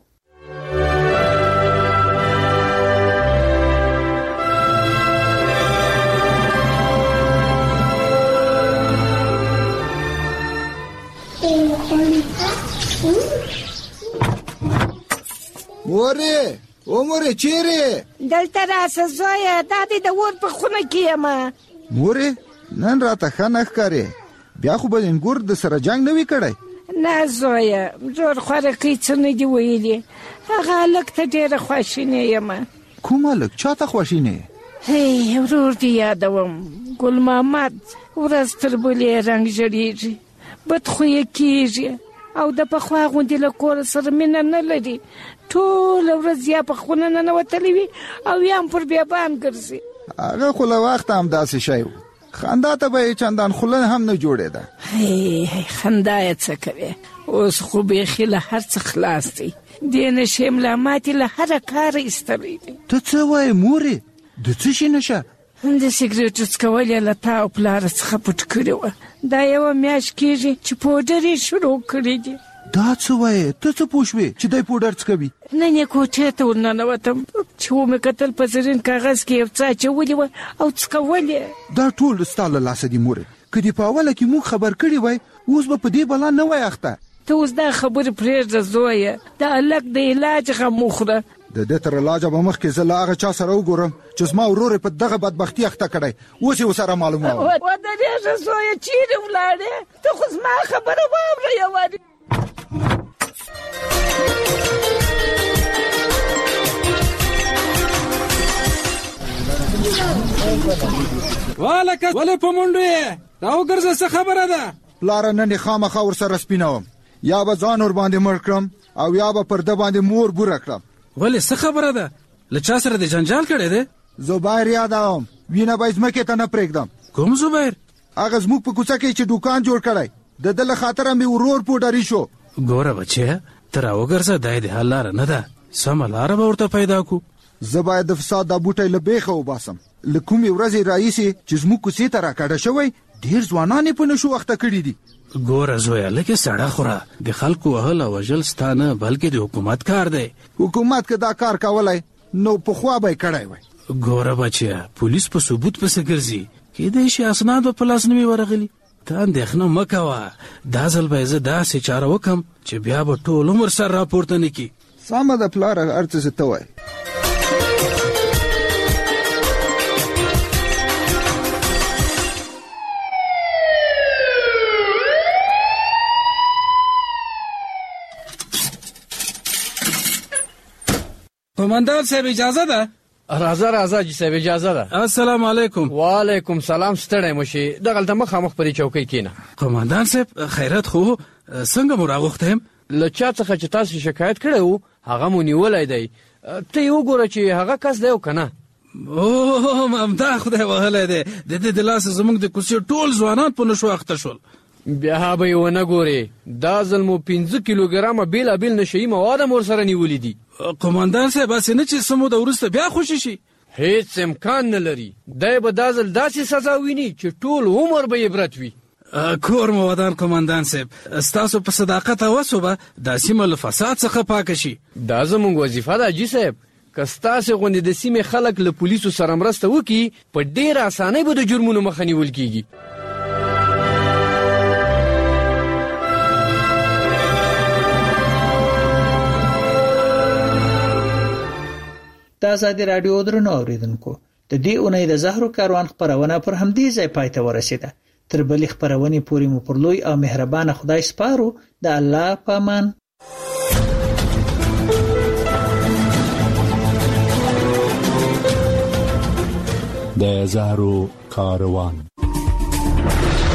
موره او موره چیرې دلته راځه زویا دا دې د ور په خونه کې یم. موره نن راته خنخ کړې بیا خو به انګور د سره جنگ نه وی کړای. نه زویا جوړ خوره کې څه نه دی ویلي هغه لک ته ډېر خوشینه یم. کومه لک چاته خوشینه؟ هی ورور دی یادوم ګل محمد ورځ تر بلې رنگ جوړیږي بد خو یې کیږي او د پخوا غوندې له کور سره مینه نه لري ټول ورځ یا په خونه نه وتلی وي او یا پر بیابان ګرځي. هغه خو له وخت هم داسې شی و خندا ته به چندان خوله هم نه جوړېده. هی خندا یې څه کوي اوس خو بیخي له هر څه خلاص دی دې نشې ملاماتې له هره کاره ایستلی دی. ته څه وایې مورې د څه شي نشه؟ د سیګریټو څکول یې له تا او پلار څخه پټ کړي وه دا یوه میاشت کېږي چې پوډر یې شروع کړي دي. دا څه وایې ته څه پوه شوې چې دی پوډر څکوي؟ نن یې کوټې ته ورننوتم چې ومې کتل په زرین کاغذ کې یو څه اچولي وه او څکول یې. دا ټول ستا له لاسه دي مورې که دې په اوله کې موږ خبر کړي وای اوس به په دې بلا نه وای اخته. ته اوس دا خبرې پرېږده زویه د هلک د علاج غم وخوره. د دې تر علاجه به مخکې زه له هغه چا سره وګورم چې زما ورور یې په دغه بدبختي اخته کړی اوس یې ورسره معلوموم. ودرېږه زویه چیرې ولاړې ته خو زما خبره واوره یوارې. والکه ولې په منډو یې راوګرځه څه خبره ده؟ پلاره نن یې خامخا ورسره سپینوم یا به ځان ور باندې مړ کړم او یا به پر ده باندې مور بوره کړم. ولې څه خبره ده؟ له چا سره دې جنجال کړی دی؟ زبیر یادوم وینه به یې ځمکې ته نه پرېږدم. کوم زبیر؟ هغه زموږ په کوڅه کې چې دوکان جوړ کړی د ده له خاطره مې ورور پوډري شو. ګوره بچیه ته راوګرځه دا یې د حل لاره نه ده سمه لاره به ورته پیدا کړو. زه باید د فساد دا بوټی له بیخه وباسم. له کومې ورځې راهیسې چې زموږ کوڅې ته راکډه شوی ډېر ځوانان یې په نشو اخته کړي دي. ګوره زویه لږې سړه خوره د خلکو وهل او وژل ستا نه بلکې د حکومت کار دی. حکومت که دا کار کولی نو پخوا به یې کړی وی. ګوره بچیه پولیس په ثبوت پسې ګرځي کیدای شي اسناد به په لاس نه وي ورغلي. ته اندېښنه مه کوه دا ځل به یې زه داسې چاره وکړم چې بیا به ټول عمر سر راپورته نه کړي. سمه ده پلاره هر څه ته وایې. قومندان صاحب اجازه ده؟ راځه جی صاحب اجازه ده. السلام علیکم. وعلیکم سلام ستړی مشي دغلته مخامخ په دې چوکۍ کېنه. قومندان صاحب خیرات خو څنګه مو راغوښتم؟ له چا څخه چې تاسو شکایت کړی وو هغه مو نیولی دی ته یې وګوره چې هغه کس دی او که نه. اوه ممدا خدای وهلی دی د دې د لاسه زموږ د کوڅې ټول ځوانان په نشو اخته شول. بیا به یې ونه ګورې دا ځل مو 15 کیلوګرامه بېلابېل نشهیي مواد هم ورسره نیولي دي. قومندان صاحب هسې نه چې څه موده وروسته بیا خوشي شي؟ هیڅ امکان نه لري دی به دا ځل داسې سزا ویني چې ټول عمر به یې عبرت وي. کور مو ودان قومندان صاحب ستاسو په صداقت او هڅو به دا سیمه له فساد څخه پاکه شي. دا زموږ وظیفه ده جي صاحب که ستاسې غوندې د سیمې خلک له پولیسو سره مرسته وکړي په ډېره اسانۍ به د جرمونو مخه نیول کېږي. د آزادي رادیو درنو اوریدونکو د دې اونۍ د زهرو کاروان خبرونه پر همدې ځای پای ته ورسېده. تر بلې خبرونې پورې مو پر لوی او مهربانه خدای سپارو. د الله په امان. د زهرو کاروان.